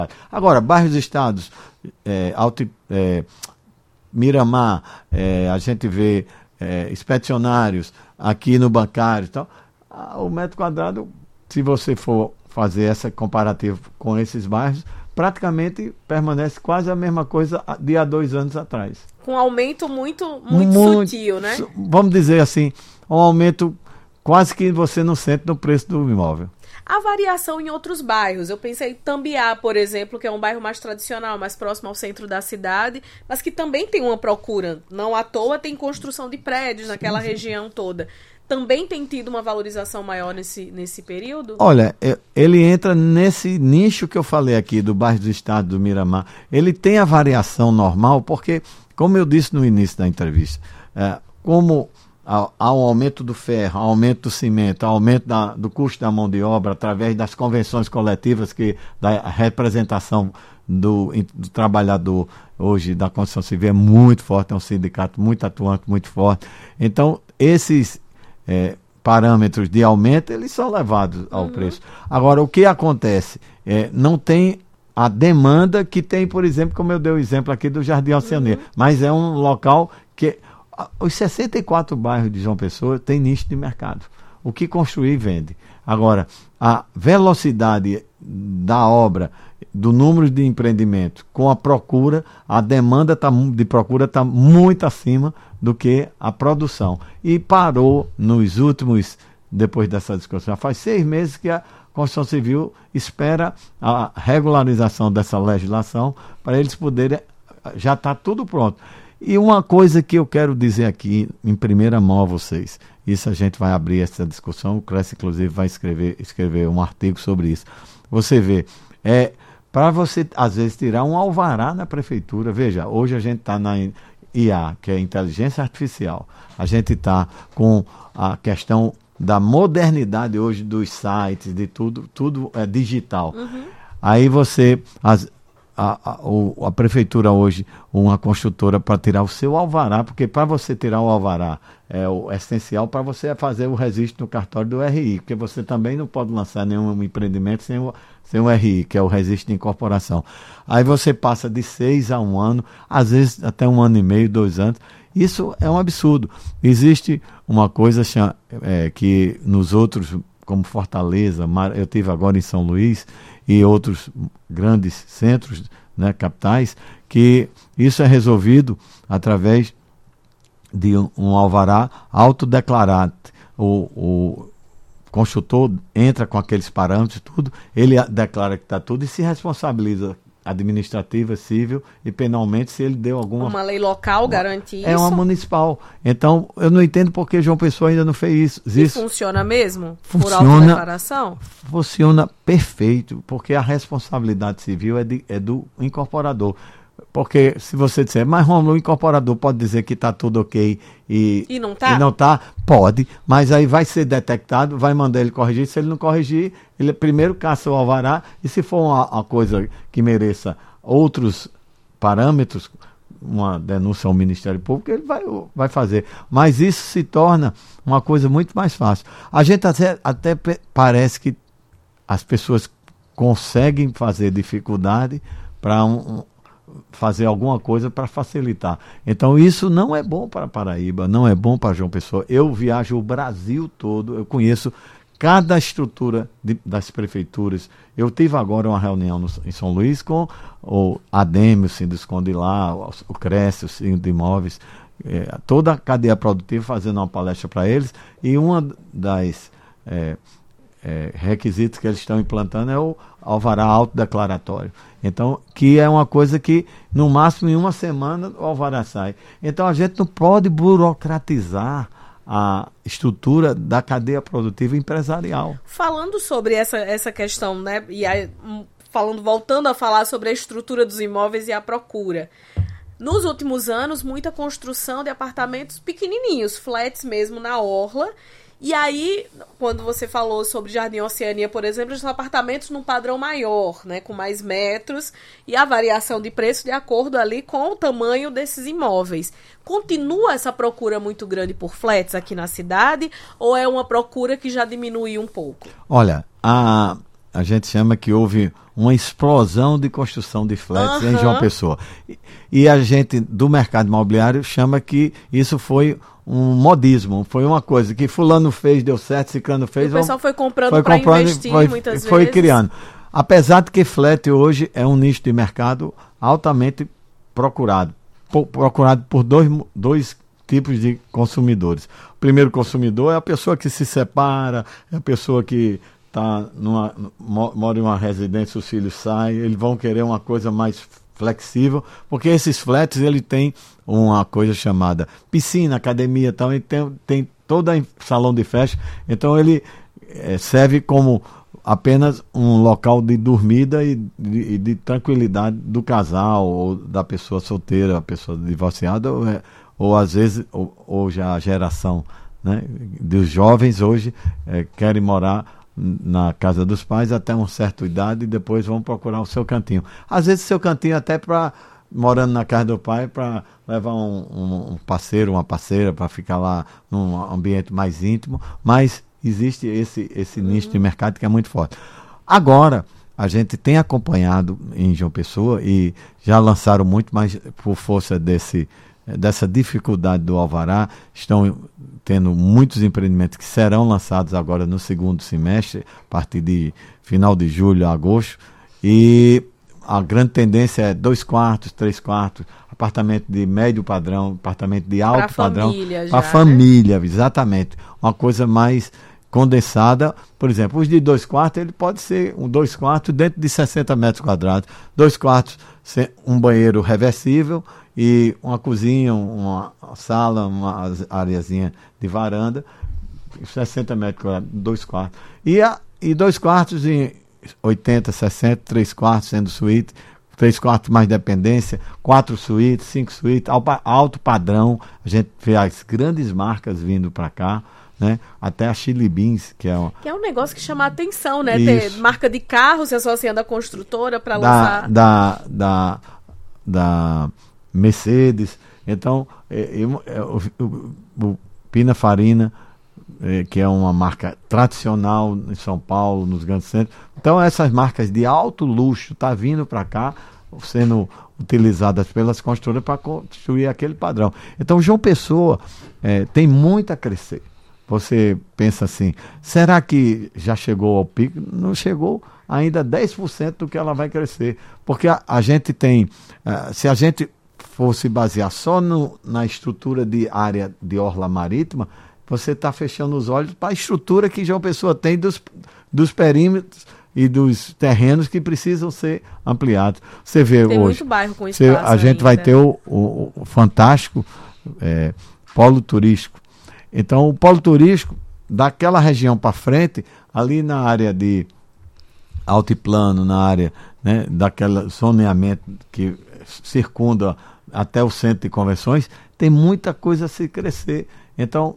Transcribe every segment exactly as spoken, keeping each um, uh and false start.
Agora, bairros estados, é, Alto, é, Miramar, é, a gente vê é, expedicionários aqui no bancário e tal, o metro quadrado, se você for fazer essa comparativa com esses bairros, praticamente permanece quase a mesma coisa de há dois anos atrás. Com um aumento muito, muito, muito sutil, né? Vamos dizer assim, um aumento quase que você não sente no preço do imóvel. A variação em outros bairros. Eu pensei em Tambiá, por exemplo, que é um bairro mais tradicional, mais próximo ao centro da cidade, mas que também tem uma procura. Não à toa tem construção de prédios naquela sim, sim. região toda. Também tem tido uma valorização maior nesse, nesse período? Olha, ele entra nesse nicho que eu falei aqui, do bairro do Estado, do Miramar. Ele tem a variação normal, porque, como eu disse no início da entrevista, é, como há um aumento do ferro, aumento do cimento, aumento da, do custo da mão de obra, através das convenções coletivas, que da representação do, do trabalhador hoje da construção civil é muito forte, é um sindicato muito atuante, muito forte. Então, esses é, parâmetros de aumento, eles são levados ao uhum. preço. Agora, o que acontece? É, não tem a demanda que tem, por exemplo, como eu dei o exemplo aqui do Jardim Oceania, uhum. mas é um local que... Os sessenta e quatro bairros de João Pessoa têm nicho de mercado. O que construir, vende. Agora, a velocidade da obra, do número de empreendimento com a procura, a demanda tá, de procura está muito acima do que a produção. E parou nos últimos, depois dessa discussão, faz seis meses que a Construção Civil espera a regularização dessa legislação para eles poderem, já está tudo pronto. E uma coisa que eu quero dizer aqui em primeira mão a vocês, isso a gente vai abrir essa discussão, o Cresce inclusive vai escrever, escrever um artigo sobre isso. Você vê, é, para você às vezes tirar um alvará na prefeitura, veja, hoje a gente está na I A, que é inteligência artificial, a gente está com a questão da modernidade hoje dos sites, de tudo, tudo é digital. Uhum. Aí você... As, A, a, a prefeitura hoje, uma construtora para tirar o seu alvará, porque para você tirar o alvará é o essencial para você fazer o registro no cartório do R I, porque você também não pode lançar nenhum empreendimento sem o, sem o R I, que é o registro de incorporação. Aí você passa de seis a um ano, às vezes até um ano e meio, dois anos. Isso é um absurdo. Existe uma coisa é, que nos outros, como Fortaleza, eu tive agora em São Luís, e outros grandes centros, né, capitais, que isso é resolvido através de um, um alvará autodeclarado. O, o construtor entra com aqueles parâmetros, tudo, ele declara que está tudo e se responsabiliza administrativa, civil e penalmente se ele deu alguma... Uma lei local garante isso? É uma municipal. Então, eu não entendo por que João Pessoa ainda não fez isso. E funciona mesmo? Funciona, por autodeclaração? Funciona perfeito, porque a responsabilidade civil é, de, é do incorporador. Porque se você disser, mas Romulo, o incorporador pode dizer que está tudo ok e, e não está? E não está, pode, mas aí vai ser detectado, vai mandar ele corrigir. Se ele não corrigir, ele primeiro caça o alvará e se for uma, uma coisa que mereça outros parâmetros, uma denúncia ao Ministério Público, ele vai, vai fazer. Mas isso se torna uma coisa muito mais fácil. A gente até, até parece que as pessoas conseguem fazer dificuldade para um, um fazer alguma coisa para facilitar. Então isso não é bom para Paraíba, não é bom para João Pessoa. Eu viajo o Brasil todo, eu conheço cada estrutura de, das prefeituras. Eu tive agora uma reunião no, em São Luís com o ADEME, o Sindusconde lá, o, o Cresce, o Síndico de Imóveis, é, toda a cadeia produtiva fazendo uma palestra para eles, e uma das é, é, requisitos que eles estão implantando é o alvará autodeclaratório. Então, que é uma coisa que, no máximo, em uma semana, o alvará sai. Então, a gente não pode burocratizar a estrutura da cadeia produtiva empresarial. Falando sobre essa, essa questão, né, e aí, falando, voltando a falar sobre a estrutura dos imóveis e a procura. Nos últimos anos, muita construção de apartamentos pequenininhos, flats mesmo na orla. E aí, quando você falou sobre Jardim Oceania, por exemplo, são apartamentos num padrão maior, né, com mais metros, e a variação de preço de acordo ali com o tamanho desses imóveis. Continua essa procura muito grande por flats aqui na cidade, ou é uma procura que já diminuiu um pouco? Olha, a, a gente chama que houve uma explosão de construção de flats Uhum. em João Pessoa. E, e a gente do mercado imobiliário chama que isso foi um modismo, foi uma coisa que fulano fez, deu certo, ciclano fez. E o pessoal foi comprando foi para comprando, investir foi, muitas foi vezes. criando. Apesar de que flat hoje é um nicho de mercado altamente procurado. Po- procurado por dois, dois tipos de consumidores. O primeiro consumidor é a pessoa que se separa, é a pessoa que tá numa, mo- mora em uma residência, os filhos saem, eles vão querer uma coisa mais flexível, porque esses flats ele tem uma coisa chamada piscina, academia e tal, e tem, tem todo em salão de festa, então ele eh, serve como apenas um local de dormida e de, de tranquilidade do casal ou da pessoa solteira, a pessoa divorciada ou, é, ou às vezes ou, ou já a geração, né, dos jovens hoje é, querem morar na casa dos pais até uma certa idade e depois vão procurar o seu cantinho. Às vezes seu cantinho até para morando na casa do pai para levar um, um, um parceiro, uma parceira para ficar lá num ambiente mais íntimo, mas existe esse, esse nicho de mercado que é muito forte. Agora, a gente tem acompanhado em João Pessoa e já lançaram muito, mas por força desse, dessa dificuldade do alvará, estão tendo muitos empreendimentos que serão lançados agora no segundo semestre, a partir de final de julho a agosto, e a grande tendência é dois quartos, três quartos, apartamento de médio padrão, apartamento de alto pra padrão, família para a já, família, né? Exatamente. Uma coisa mais condensada. Por exemplo, os de dois quartos, ele pode ser um dois quartos dentro de sessenta metros quadrados. Dois quartos, um banheiro reversível e uma cozinha, uma sala, uma areazinha de varanda, sessenta metros quadrados, dois quartos. E, a, e dois quartos em oitenta, sessenta, três quartos sendo suíte, três quartos mais dependência, quatro suítes, cinco suítes, alto padrão. A gente vê as grandes marcas vindo para cá, né? Até a Chili Beans, que é um, que é um negócio que chama a atenção, né? Isso. Ter marca de carro se associando à construtora para da, lançar. Da, da, da Mercedes. Então, é, eu, é, o, o, o Pina Farina, é, que é uma marca tradicional em São Paulo, nos grandes centros. Então, essas marcas de alto luxo estão tá vindo para cá, sendo utilizadas pelas construtoras para construir aquele padrão. Então, João Pessoa é, tem muito a crescer. Você pensa assim, será que já chegou ao pico? Não chegou ainda dez por cento do que ela vai crescer. Porque a, a gente tem, uh, se a gente fosse basear só no, na estrutura de área de orla marítima, você está fechando os olhos para a estrutura que João Pessoa tem dos, dos perímetros e dos terrenos que precisam ser ampliados. Você vê tem hoje, muito bairro com você, espaço a gente ainda. vai ter o, o, o fantástico é, polo turístico. Então, o polo turístico, daquela região para frente, ali na área de altiplano, na área, né, daquele zoneamento que circunda até o centro de convenções, tem muita coisa a se crescer. Então,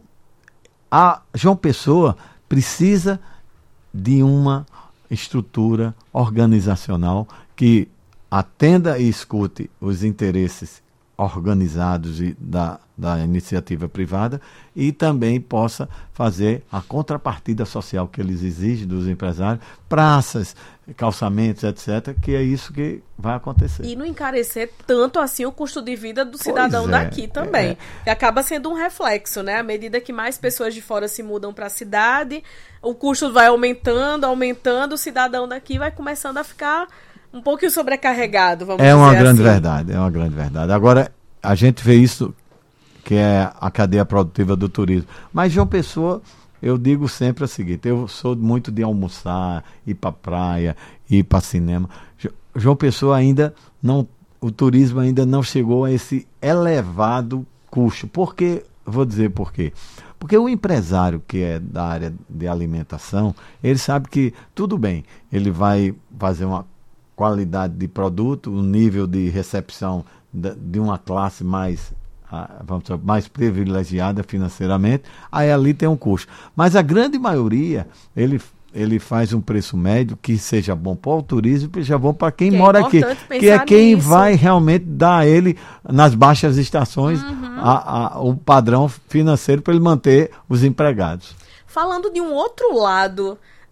a João Pessoa precisa de uma estrutura organizacional que atenda e escute os interesses organizados e da, da iniciativa privada e também possa fazer a contrapartida social que eles exigem dos empresários, praças, calçamentos, etcétera, que é isso que vai acontecer. E não encarecer tanto assim o custo de vida do cidadão é, daqui também. é. E acaba sendo um reflexo, né? À medida que mais pessoas de fora se mudam para a cidade, o custo vai aumentando, aumentando, o cidadão daqui vai começando a ficar um pouquinho sobrecarregado, vamos é dizer uma grande assim. verdade, é uma grande verdade. Agora, a gente vê isso, que é a cadeia produtiva do turismo. Mas João Pessoa, eu digo sempre o seguinte, eu sou muito de almoçar, ir para praia, ir para cinema. João Pessoa ainda não, o turismo ainda não chegou a esse elevado custo. Por quê? Vou dizer por quê. Porque o empresário que é da área de alimentação, ele sabe que, tudo bem, ele vai fazer uma qualidade de produto, um nível de recepção de, de uma classe mais, vamos dizer, mais privilegiada financeiramente, aí ali tem um custo. Mas a grande maioria, ele, ele faz um preço médio que seja bom para o turismo e seja bom para quem que mora é aqui, que é quem nisso. vai realmente dar a ele, nas baixas estações, uhum. a, a, o padrão financeiro para ele manter os empregados. Falando de um outro lado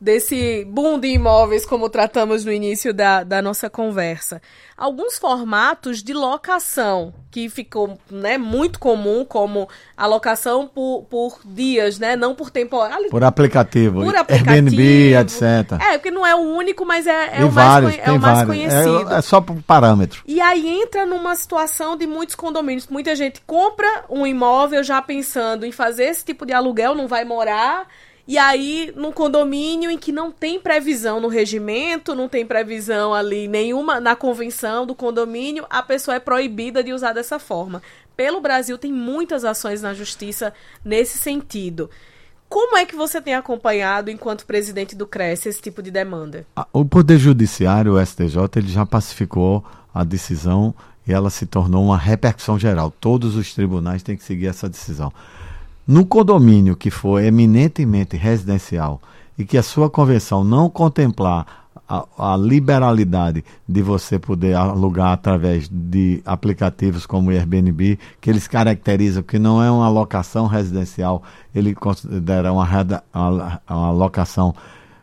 desse boom de imóveis, como tratamos no início da, da nossa conversa. Alguns formatos de locação, que ficou, né, muito comum, como a locação por, por dias, né, não por temporada. Por aplicativo, por aplicativo, Airbnb, etcétera. É, porque não é o único, mas é, é o vários, mais, é o mais vários. conhecido. É, é só por parâmetro. E aí entra numa situação de muitos condomínios. Muita gente compra um imóvel já pensando em fazer esse tipo de aluguel, não vai morar. E aí, num condomínio em que não tem previsão no regimento, não tem previsão ali nenhuma na convenção do condomínio, a pessoa é proibida de usar dessa forma. Pelo Brasil, tem muitas ações na justiça nesse sentido. Como é que você tem acompanhado, enquanto presidente do CRES, esse tipo de demanda? O Poder Judiciário, o S T J, ele já pacificou a decisão e ela se tornou uma repercussão geral. Todos os tribunais têm que seguir essa decisão. No condomínio que for eminentemente residencial e que a sua convenção não contemplar a, a liberalidade de você poder alugar através de aplicativos como o Airbnb, que eles caracterizam que não é uma locação residencial, ele considera uma, uma, uma locação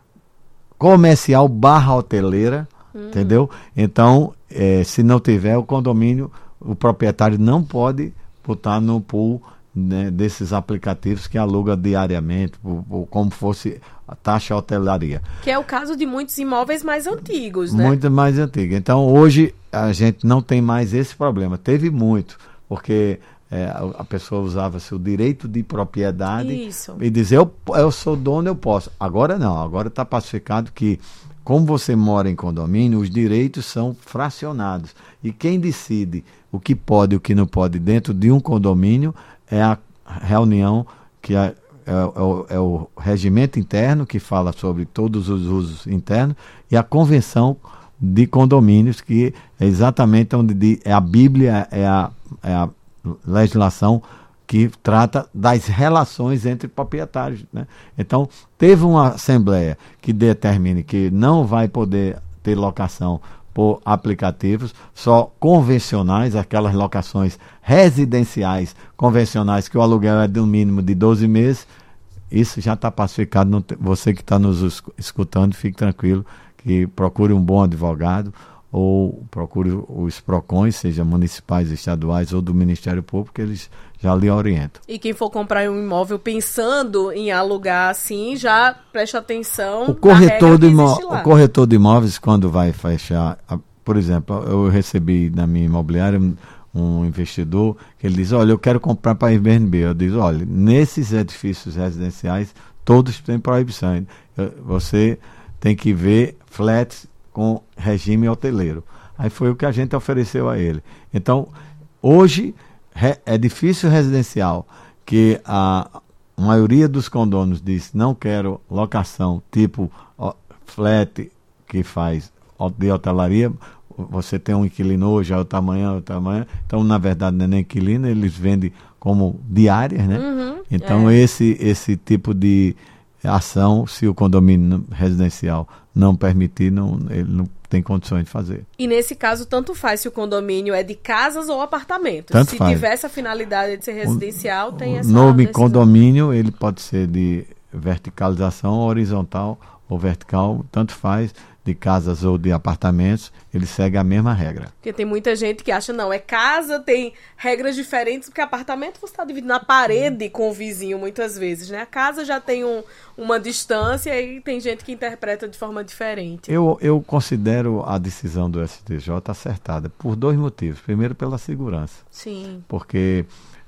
comercial barra hoteleira, hum. entendeu? Então, é, se não tiver o condomínio, o proprietário não pode botar no pool, né, desses aplicativos que aluga diariamente, por, por, como fosse a taxa hotelaria. Que é o caso de muitos imóveis mais antigos, né? Muito mais antigos. Então, hoje, a gente não tem mais esse problema. Teve muito, porque é, a, a pessoa usava-se o direito de propriedade Isso. e dizer, eu, eu sou dono, eu posso. Agora não, agora está pacificado que, como você mora em condomínio, os direitos são fracionados. E quem decide o que pode e o que não pode dentro de um condomínio é a reunião que é, é, é, o, é o regimento interno, que fala sobre todos os usos internos, e a convenção de condomínios, que é exatamente onde de, é a Bíblia, é a, é a legislação que trata das relações entre proprietários, né? Então, teve uma assembleia que determine que não vai poder ter locação por aplicativos, só convencionais, aquelas locações residenciais convencionais, que o aluguel é de um mínimo de doze meses. Isso já está pacificado. Não tem, você que está nos escutando, fique tranquilo, que procure um bom advogado ou procure os PROCONs, seja municipais, estaduais ou do Ministério Público, que eles já lhe orientam. E quem for comprar um imóvel pensando em alugar assim, já preste atenção. O corretor, de imó- o corretor de imóveis, quando vai fechar, a, por exemplo, eu recebi na minha imobiliária um, um investidor que ele diz, olha, eu quero comprar para Airbnb. Eu digo, olha, nesses edifícios residenciais, todos têm proibição. Você tem que ver flats com regime hoteleiro. Aí foi o que a gente ofereceu a ele. Então, hoje, re, é difícil residencial, que a maioria dos condôminos diz, não quero locação tipo ó, flat, que faz de hotelaria. Você tem um inquilino hoje, é o tamanho, é o tamanho. Então, na verdade, não é nem inquilino, eles vendem como diárias, né? Uhum, então, é. esse, esse tipo de ação, se o condomínio residencial não permitir, não, ele não tem condições de fazer. E nesse caso, tanto faz se o condomínio é de casas ou apartamentos. Tanto se faz. tiver essa finalidade de ser residencial, o, tem o essa nome decisão. Condomínio, ele pode ser de verticalização, horizontal ou vertical, tanto faz, de casas ou de apartamentos, ele segue a mesma regra. Porque tem muita gente que acha, não, é casa, tem regras diferentes, porque apartamento você está dividindo na parede com o vizinho muitas vezes, né? A casa já tem um, uma distância e tem gente que interpreta de forma diferente. Eu, eu considero a decisão do S T J acertada por dois motivos. Primeiro, pela segurança. Sim. Porque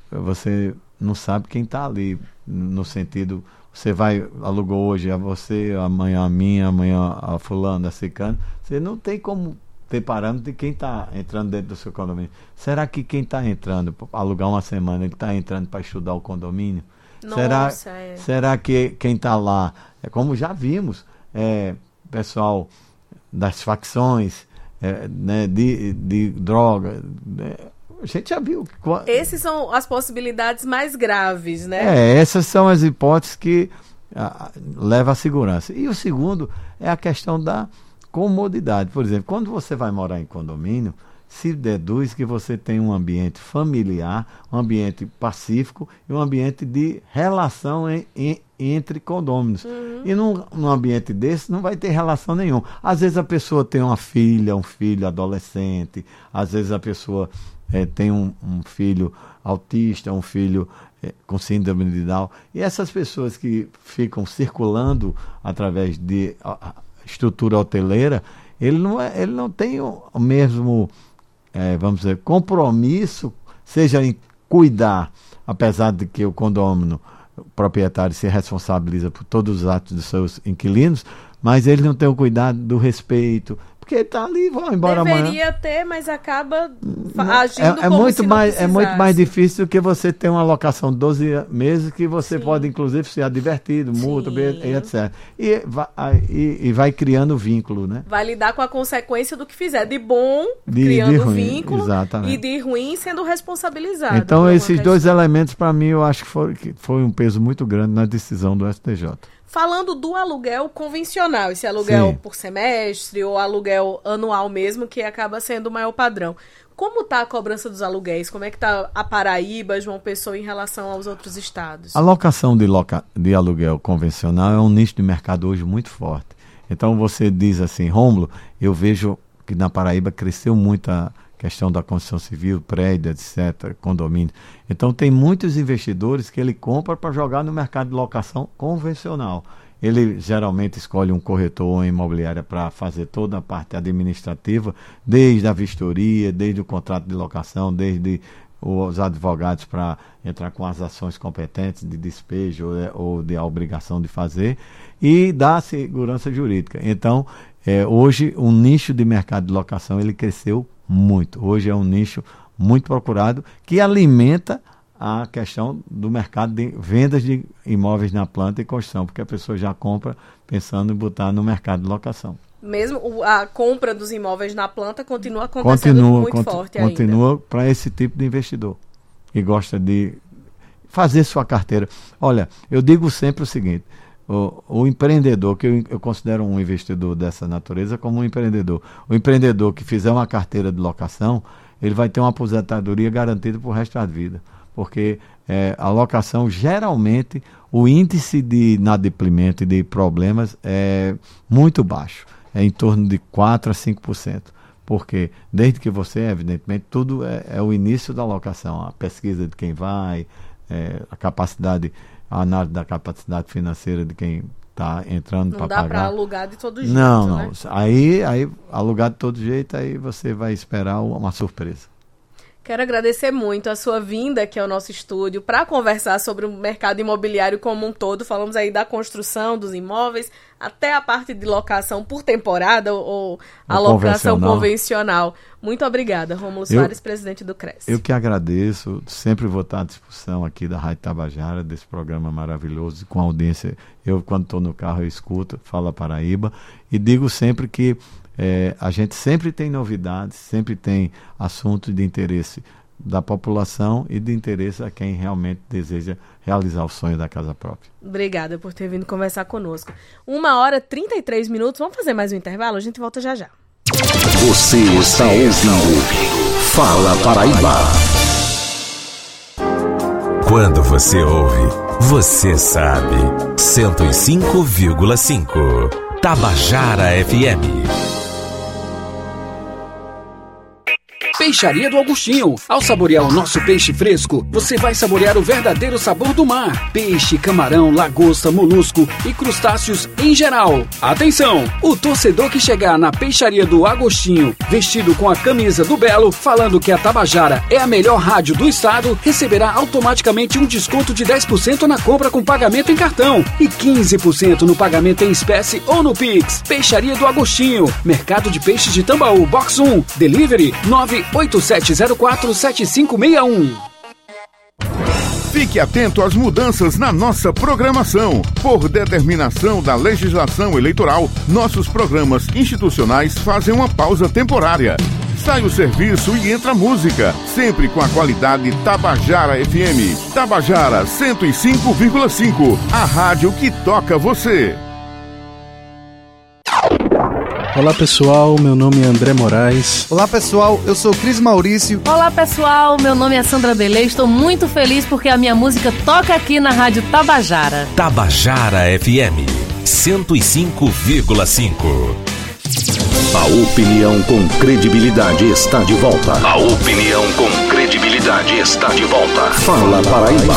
você não sabe quem está ali, no sentido... Você vai, alugou hoje a você, amanhã a minha, amanhã a fulano, a cicano. Você não tem como ter parâmetro de quem está entrando dentro do seu condomínio. Será que quem está entrando para alugar uma semana, ele está entrando para estudar o condomínio? Nossa, será, é. será que quem está lá, é como já vimos, é, pessoal das facções, é, né, de, de droga... Né, a gente já viu. Essas são as possibilidades mais graves, né? É, essas são as hipóteses que ah, levam à segurança. E o segundo é a questão da comodidade. Por exemplo, quando você vai morar em condomínio, se deduz que você tem um ambiente familiar, um ambiente pacífico e um ambiente de relação em, em, entre condôminos. Uhum. E num, num ambiente desse não vai ter relação nenhuma. Às vezes a pessoa tem uma filha, um filho adolescente, às vezes a pessoa é, tem um, um filho autista, um filho é, com síndrome de Down. E essas pessoas que ficam circulando através de a, a estrutura hoteleira, ele não, é, ele não tem o, o mesmo, é, vamos dizer, compromisso, seja em cuidar, apesar de que o condômino o proprietário se responsabiliza por todos os atos dos seus inquilinos, mas ele não tem o cuidado do respeito, porque ele está ali, vão embora Deveria amanhã. Deveria ter, mas acaba não, agindo é, é como muito se mais, não É muito mais difícil do que você ter uma alocação de doze meses, que você Sim. pode, inclusive, ser divertido, multa, e etcétera. E vai, e, e vai criando vínculo, né? Vai lidar com a consequência do que fizer, de bom, de, criando de ruim, vínculo, exatamente. e de ruim, sendo responsabilizado. Então, esses dois elementos, para mim, eu acho que foi, que foi um peso muito grande na decisão do S T J. Falando do aluguel convencional, esse aluguel Sim. por semestre ou aluguel anual mesmo, que acaba sendo o maior padrão. Como está a cobrança dos aluguéis? Como é que está a Paraíba, João Pessoa, em relação aos outros estados? A locação de, loca... de aluguel convencional é um nicho de mercado hoje muito forte. Então você diz assim, Rômulo, eu vejo que na Paraíba cresceu muito a questão da construção civil, prédio, etcétera, condomínio. Então tem muitos investidores que ele compra para jogar no mercado de locação convencional. Ele geralmente escolhe um corretor ou imobiliária para fazer toda a parte administrativa, desde a vistoria, desde o contrato de locação, desde os advogados para entrar com as ações competentes de despejo ou de a obrigação de fazer, e dar segurança jurídica. Então, é, hoje, o nicho de mercado de locação ele cresceu muito. Hoje é um nicho muito procurado que alimenta a questão do mercado de vendas de imóveis na planta e construção, porque a pessoa já compra pensando em botar no mercado de locação. Mesmo a compra dos imóveis na planta continua acontecendo continua, muito cont forte continua ainda. Continua para esse tipo de investidor que gosta de fazer sua carteira. Olha, eu digo sempre o seguinte, o, o empreendedor, que eu, eu considero um investidor dessa natureza como um empreendedor, o empreendedor que fizer uma carteira de locação, ele vai ter uma aposentadoria garantida para o resto da vida, porque é, a locação, geralmente, o índice de inadimplemento e de problemas é muito baixo, é em torno de quatro a cinco por cento, porque desde que você, evidentemente, tudo é, é o início da locação, a pesquisa de quem vai, é, a capacidade, a análise da capacidade financeira de quem está entrando para pagar. Não dá para alugar de todo jeito, Não, não. Né? Aí, aí, alugar de todo jeito, aí você vai esperar uma surpresa. Quero agradecer muito a sua vinda aqui ao nosso estúdio para conversar sobre o mercado imobiliário como um todo. Falamos aí da construção dos imóveis, até a parte de locação por temporada ou a o locação convencional. convencional. Muito obrigada, Rômulo Soares, eu, presidente do CRES. Eu que agradeço, sempre vou estar à disposição aqui da Rádio Tabajara, desse programa maravilhoso, com a audiência. Eu, quando estou no carro, eu escuto, Fala Paraíba, e digo sempre que É, a gente sempre tem novidades, sempre tem assuntos de interesse da população e de interesse a quem realmente deseja realizar o sonho da casa própria. Obrigada por ter vindo conversar conosco. Uma hora e trinta e três minutos, vamos fazer mais um intervalo? A gente volta já já. Você está ouvindo Fala Paraíba. Quando você ouve, você sabe. cento e cinco vírgula cinco Tabajara F M. Peixaria do Agostinho. Ao saborear o nosso peixe fresco, você vai saborear o verdadeiro sabor do mar. Peixe, camarão, lagosta, molusco e crustáceos em geral. Atenção! O torcedor que chegar na Peixaria do Agostinho, vestido com a camisa do Belo, falando que a Tabajara é a melhor rádio do estado, receberá automaticamente um desconto de dez por cento na compra com pagamento em cartão e quinze por cento no pagamento em espécie ou no Pix. Peixaria do Agostinho. Mercado de Peixes de Tambaú, Box um. Delivery nove oito sete zero quatro sete cinco seis um. Fique atento às mudanças na nossa programação. Por determinação da legislação eleitoral, nossos programas institucionais fazem uma pausa temporária. Sai o serviço e entra a música, sempre com a qualidade Tabajara F M. Tabajara cento e cinco vírgula cinco, a rádio que toca você. Olá pessoal, meu nome é André Moraes. Olá pessoal, eu sou Cris Maurício. Olá pessoal, meu nome é Sandra Belê. Estou muito feliz porque a minha música toca aqui na Rádio Tabajara. Tabajara F M cento e cinco vírgula cinco. A opinião com credibilidade está de volta. A opinião com credibilidade está de volta. Fala Paraíba.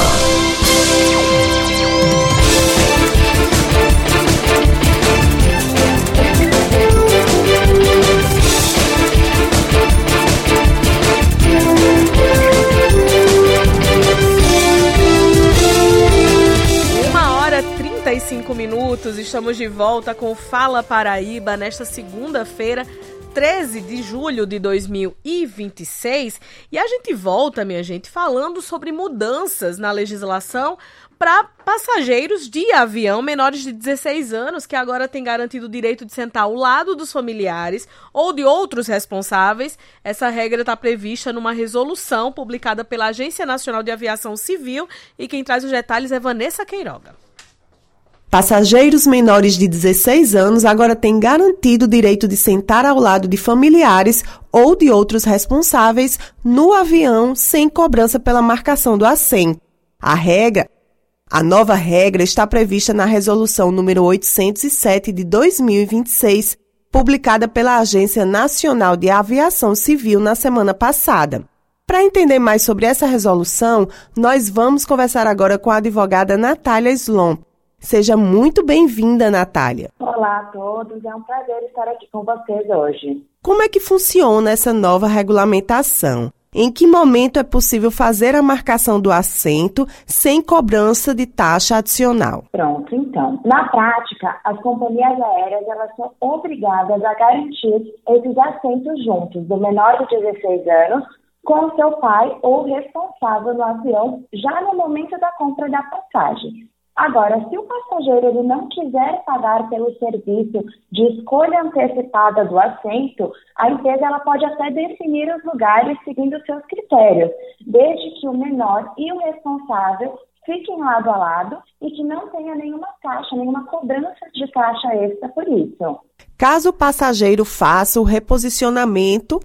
trinta e cinco minutos, estamos de volta com Fala Paraíba nesta segunda-feira, treze de julho de dois mil e vinte e seis, e a gente volta, minha gente, falando sobre mudanças na legislação para passageiros de avião menores de dezesseis anos, que agora têm garantido o direito de sentar ao lado dos familiares ou de outros responsáveis. Essa regra está prevista numa resolução publicada pela Agência Nacional de Aviação Civil, e quem traz os detalhes é Vanessa Queiroga. Passageiros menores de dezesseis anos agora têm garantido o direito de sentar ao lado de familiares ou de outros responsáveis no avião sem cobrança pela marcação do assento. A regra, a nova regra está prevista na Resolução número oitocentos e sete de dois mil e vinte e seis, publicada pela Agência Nacional de Aviação Civil na semana passada. Para entender mais sobre essa resolução, nós vamos conversar agora com a advogada Natália Slomp. Seja muito bem-vinda, Natália. Olá a todos, é um prazer estar aqui com vocês hoje. Como é que funciona essa nova regulamentação? Em que momento é possível fazer a marcação do assento sem cobrança de taxa adicional? Pronto, então. Na prática, as companhias aéreas elas são obrigadas a garantir esses assentos juntos, do menor de dezesseis anos, com seu pai ou responsável no avião, já no momento da compra da passagem. Agora, se o passageiro ele não quiser pagar pelo serviço de escolha antecipada do assento, a empresa ela pode até definir os lugares seguindo seus critérios, desde que o menor e o responsável fiquem lado a lado e que não tenha nenhuma taxa, nenhuma cobrança de taxa extra por isso. Caso o passageiro faça o reposicionamento,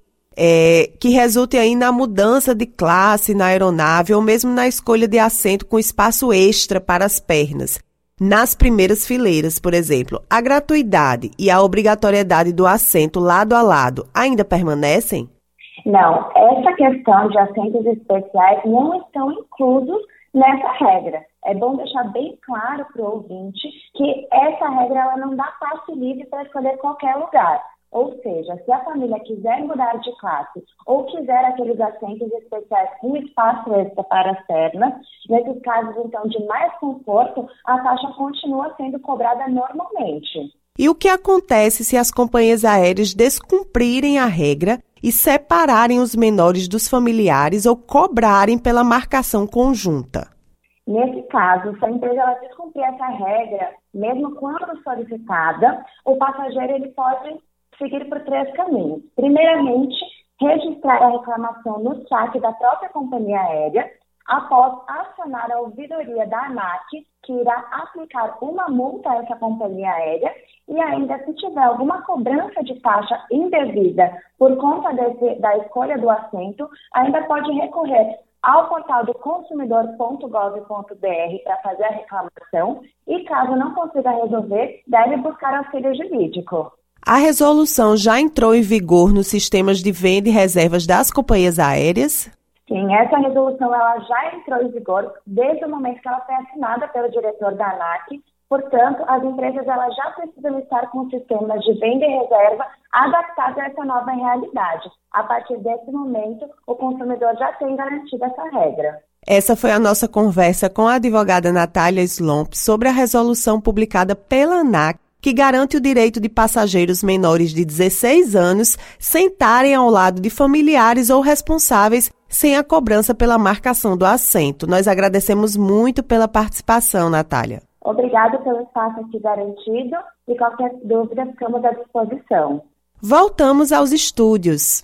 É, que resulte aí na mudança de classe na aeronave ou mesmo na escolha de assento com espaço extra para as pernas. Nas primeiras fileiras, por exemplo, a gratuidade e a obrigatoriedade do assento lado a lado ainda permanecem? Não, essa questão de assentos especiais não estão inclusos nessa regra. É bom deixar bem claro para o ouvinte que essa regra ela não dá passe livre para escolher qualquer lugar. Ou seja, se a família quiser mudar de classe ou quiser aqueles assentos especiais com espaço extra para as pernas, nesses casos, então, de mais conforto, a taxa continua sendo cobrada normalmente. E o que acontece se as companhias aéreas descumprirem a regra e separarem os menores dos familiares ou cobrarem pela marcação conjunta? Nesse caso, se a empresa ela descumprir essa regra, mesmo quando solicitada, o passageiro ele pode seguir por três caminhos. Primeiramente, registrar a reclamação no chat da própria companhia aérea, após acionar a ouvidoria da ANAC, que irá aplicar uma multa a essa companhia aérea, e ainda, se tiver alguma cobrança de taxa indevida por conta desse, da escolha do assento, ainda pode recorrer ao portal do consumidor ponto gov ponto br para fazer a reclamação e, caso não consiga resolver, deve buscar auxílio jurídico. A resolução já entrou em vigor nos sistemas de venda e reservas das companhias aéreas? Sim, essa resolução ela já entrou em vigor desde o momento que ela foi assinada pelo diretor da ANAC. Portanto, as empresas elas já precisam estar com sistemas de venda e reserva adaptados a essa nova realidade. A partir desse momento, o consumidor já tem garantido essa regra. Essa foi a nossa conversa com a advogada Natália Slomp sobre a resolução publicada pela ANAC, que garante o direito de passageiros menores de dezesseis anos sentarem ao lado de familiares ou responsáveis sem a cobrança pela marcação do assento. Nós agradecemos muito pela participação, Natália. Obrigada pelo espaço aqui garantido e qualquer dúvida ficamos à disposição. Voltamos aos estúdios.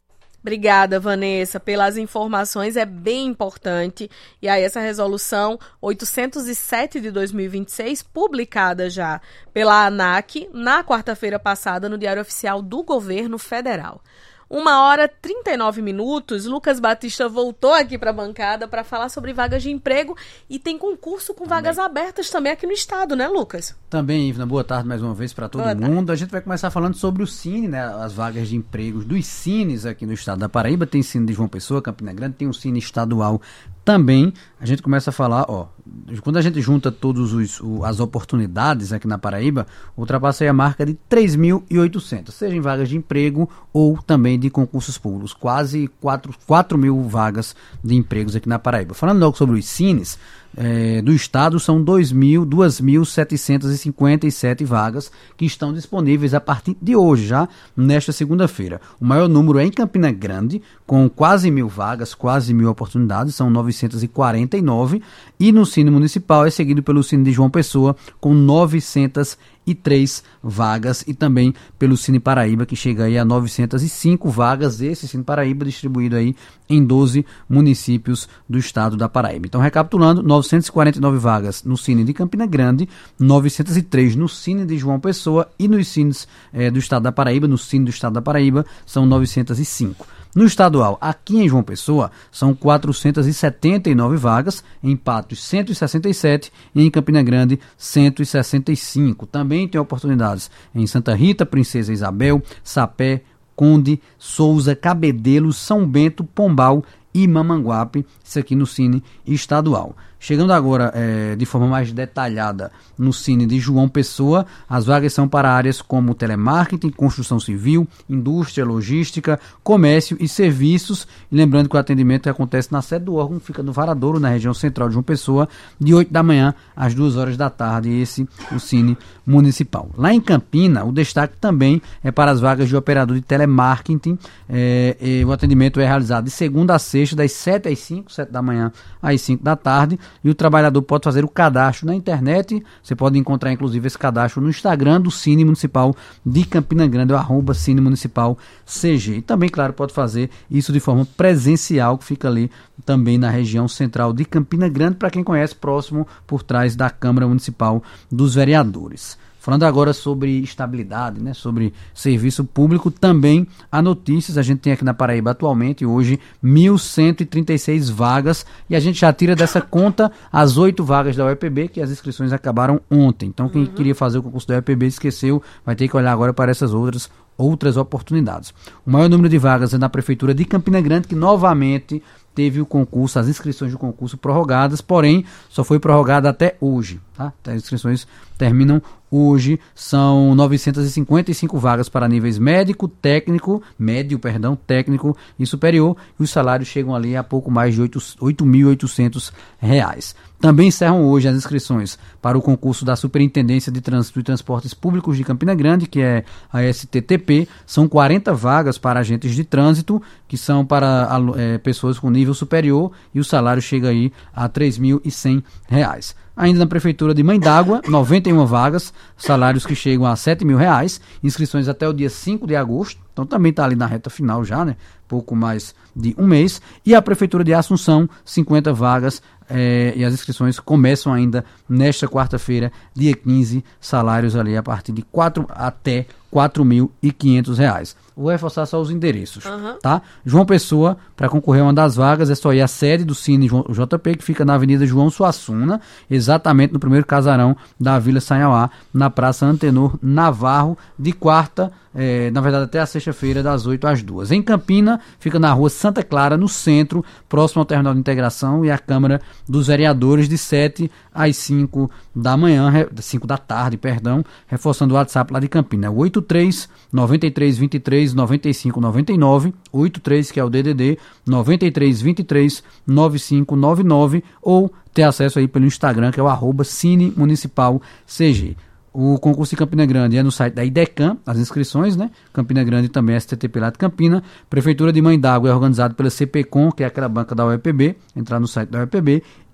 Obrigada, Vanessa, pelas informações, é bem importante. E aí essa resolução oitocentos e sete de dois mil e vinte e seis, publicada já pela ANAC na quarta-feira passada no Diário Oficial do Governo Federal. Uma hora e trinta e nove minutos, Lucas Batista voltou aqui para a bancada para falar sobre vagas de emprego e tem concurso com vagas também abertas também aqui no estado, né, Lucas? Também, Ivna, boa tarde mais uma vez para todo boa mundo. Tarde. A gente vai começar falando sobre o Cine, né, as vagas de empregos dos Cines aqui no estado da Paraíba. Tem Cine de João Pessoa, Campina Grande, tem um Cine estadual também. A gente começa a falar, ó, quando a gente junta todas as oportunidades aqui na Paraíba, ultrapassa aí a marca de três mil e oitocentos, seja em vagas de emprego ou também de concursos públicos, quase quatro mil vagas de empregos aqui na Paraíba. Falando logo sobre os Cines, É, do estado, são duas mil setecentos e cinquenta e sete vagas que estão disponíveis a partir de hoje, já nesta segunda-feira. O maior número é em Campina Grande, com quase mil vagas, quase mil oportunidades, são novecentos e quarenta e nove, e no Cine Municipal é seguido pelo Cine de João Pessoa, com novecentos e três vagas, e também pelo Cine Paraíba, que chega aí a novecentos e cinco vagas, esse Cine Paraíba distribuído aí em doze municípios do estado da Paraíba. Então, recapitulando, novecentos e quarenta e nove vagas no Cine de Campina Grande, novecentos e três no Cine de João Pessoa, e nos Cines eh, do estado da Paraíba, no Cine do estado da Paraíba, são novecentos e cinco. No estadual, aqui em João Pessoa, são quatrocentos e setenta e nove vagas, em Patos cento e sessenta e sete e em Campina Grande cento e sessenta e cinco. Também tem oportunidades em Santa Rita, Princesa Isabel, Sapé, Conde, Souza, Cabedelo, São Bento, Pombal e Mamanguape, isso aqui no Cine estadual. Chegando agora é, de forma mais detalhada no Cine de João Pessoa, as vagas são para áreas como telemarketing, construção civil, indústria, logística, comércio e serviços. E lembrando que o atendimento acontece na sede do órgão, fica no Varadouro, na região central de João Pessoa, de oito da manhã às duas horas da tarde, esse o Cine Municipal. Lá em Campina, o destaque também é para as vagas de operador de telemarketing. É, é, o atendimento é realizado de segunda a sexta, das sete às cinco, sete da manhã às cinco da tarde. E o trabalhador pode fazer o cadastro na internet. Você pode encontrar inclusive esse cadastro no Instagram do Cine Municipal de Campina Grande, o arroba Cine Municipal C G. E também, claro, pode fazer isso de forma presencial, que fica ali também na região central de Campina Grande, para quem conhece, próximo por trás da Câmara Municipal dos Vereadores. Falando agora sobre estabilidade, né, sobre serviço público, também há notícias. A gente tem aqui na Paraíba atualmente, hoje, mil cento e trinta e seis vagas, e a gente já tira dessa conta as oito vagas da U E P B, que as inscrições acabaram ontem. Então, quem uhum. queria fazer o concurso da U E P B esqueceu, vai ter que olhar agora para essas outras outras oportunidades. O maior número de vagas é na Prefeitura de Campina Grande, que novamente teve o concurso, as inscrições do concurso prorrogadas, porém só foi prorrogada até hoje, tá? As inscrições terminam hoje, são novecentos e cinquenta e cinco vagas para níveis médico, técnico, médio, perdão, técnico e superior, e os salários chegam ali a pouco mais de oito mil e oitocentos reais. Também encerram hoje as inscrições para o concurso da Superintendência de Trânsito e Transportes Públicos de Campina Grande, que é a S T T P. São quarenta vagas para agentes de trânsito, que são para é, pessoas com nível superior, e o salário chega aí a três mil e cem reais. Ainda na Prefeitura de Mãe d'Água, noventa e uma vagas, salários que chegam a sete mil reais, inscrições até o dia cinco de agosto, então também está ali na reta final já, né? Pouco mais de um mês. E a Prefeitura de Assunção, cinquenta vagas, é, e as inscrições começam ainda nesta quarta-feira, dia quinze, salários ali a partir de quatro até quatro mil e quinhentos reais. Vou reforçar só os endereços, uhum. tá? João Pessoa, para concorrer a uma das vagas, é só ir à sede do Cine J P, que fica na Avenida João Suassuna, exatamente no primeiro casarão da Vila Sanhauá, na Praça Antenor Navarro, de quarta, é, na verdade até a sexta-feira, das oito às duas. Em Campina, fica na Rua Santa Clara, no centro, próximo ao Terminal de Integração e à Câmara dos Vereadores, de sete às cinco da manhã, cinco da tarde, perdão, reforçando o WhatsApp lá de Campina, oito três nove três dois três nove cinco nove nove, oito três, que é o D D D, nove três dois três nove cinco nove nove, ou ter acesso aí pelo Instagram, que é o arroba Cine Municipal C G. O concurso de Campina Grande é no site da IDECAM, as inscrições, né? Campina Grande também é S T T P lá de Campina. Prefeitura de Mãe d'Água é organizado pela C P C O M, que é aquela banca da U E P B, entrar no site da U E P B.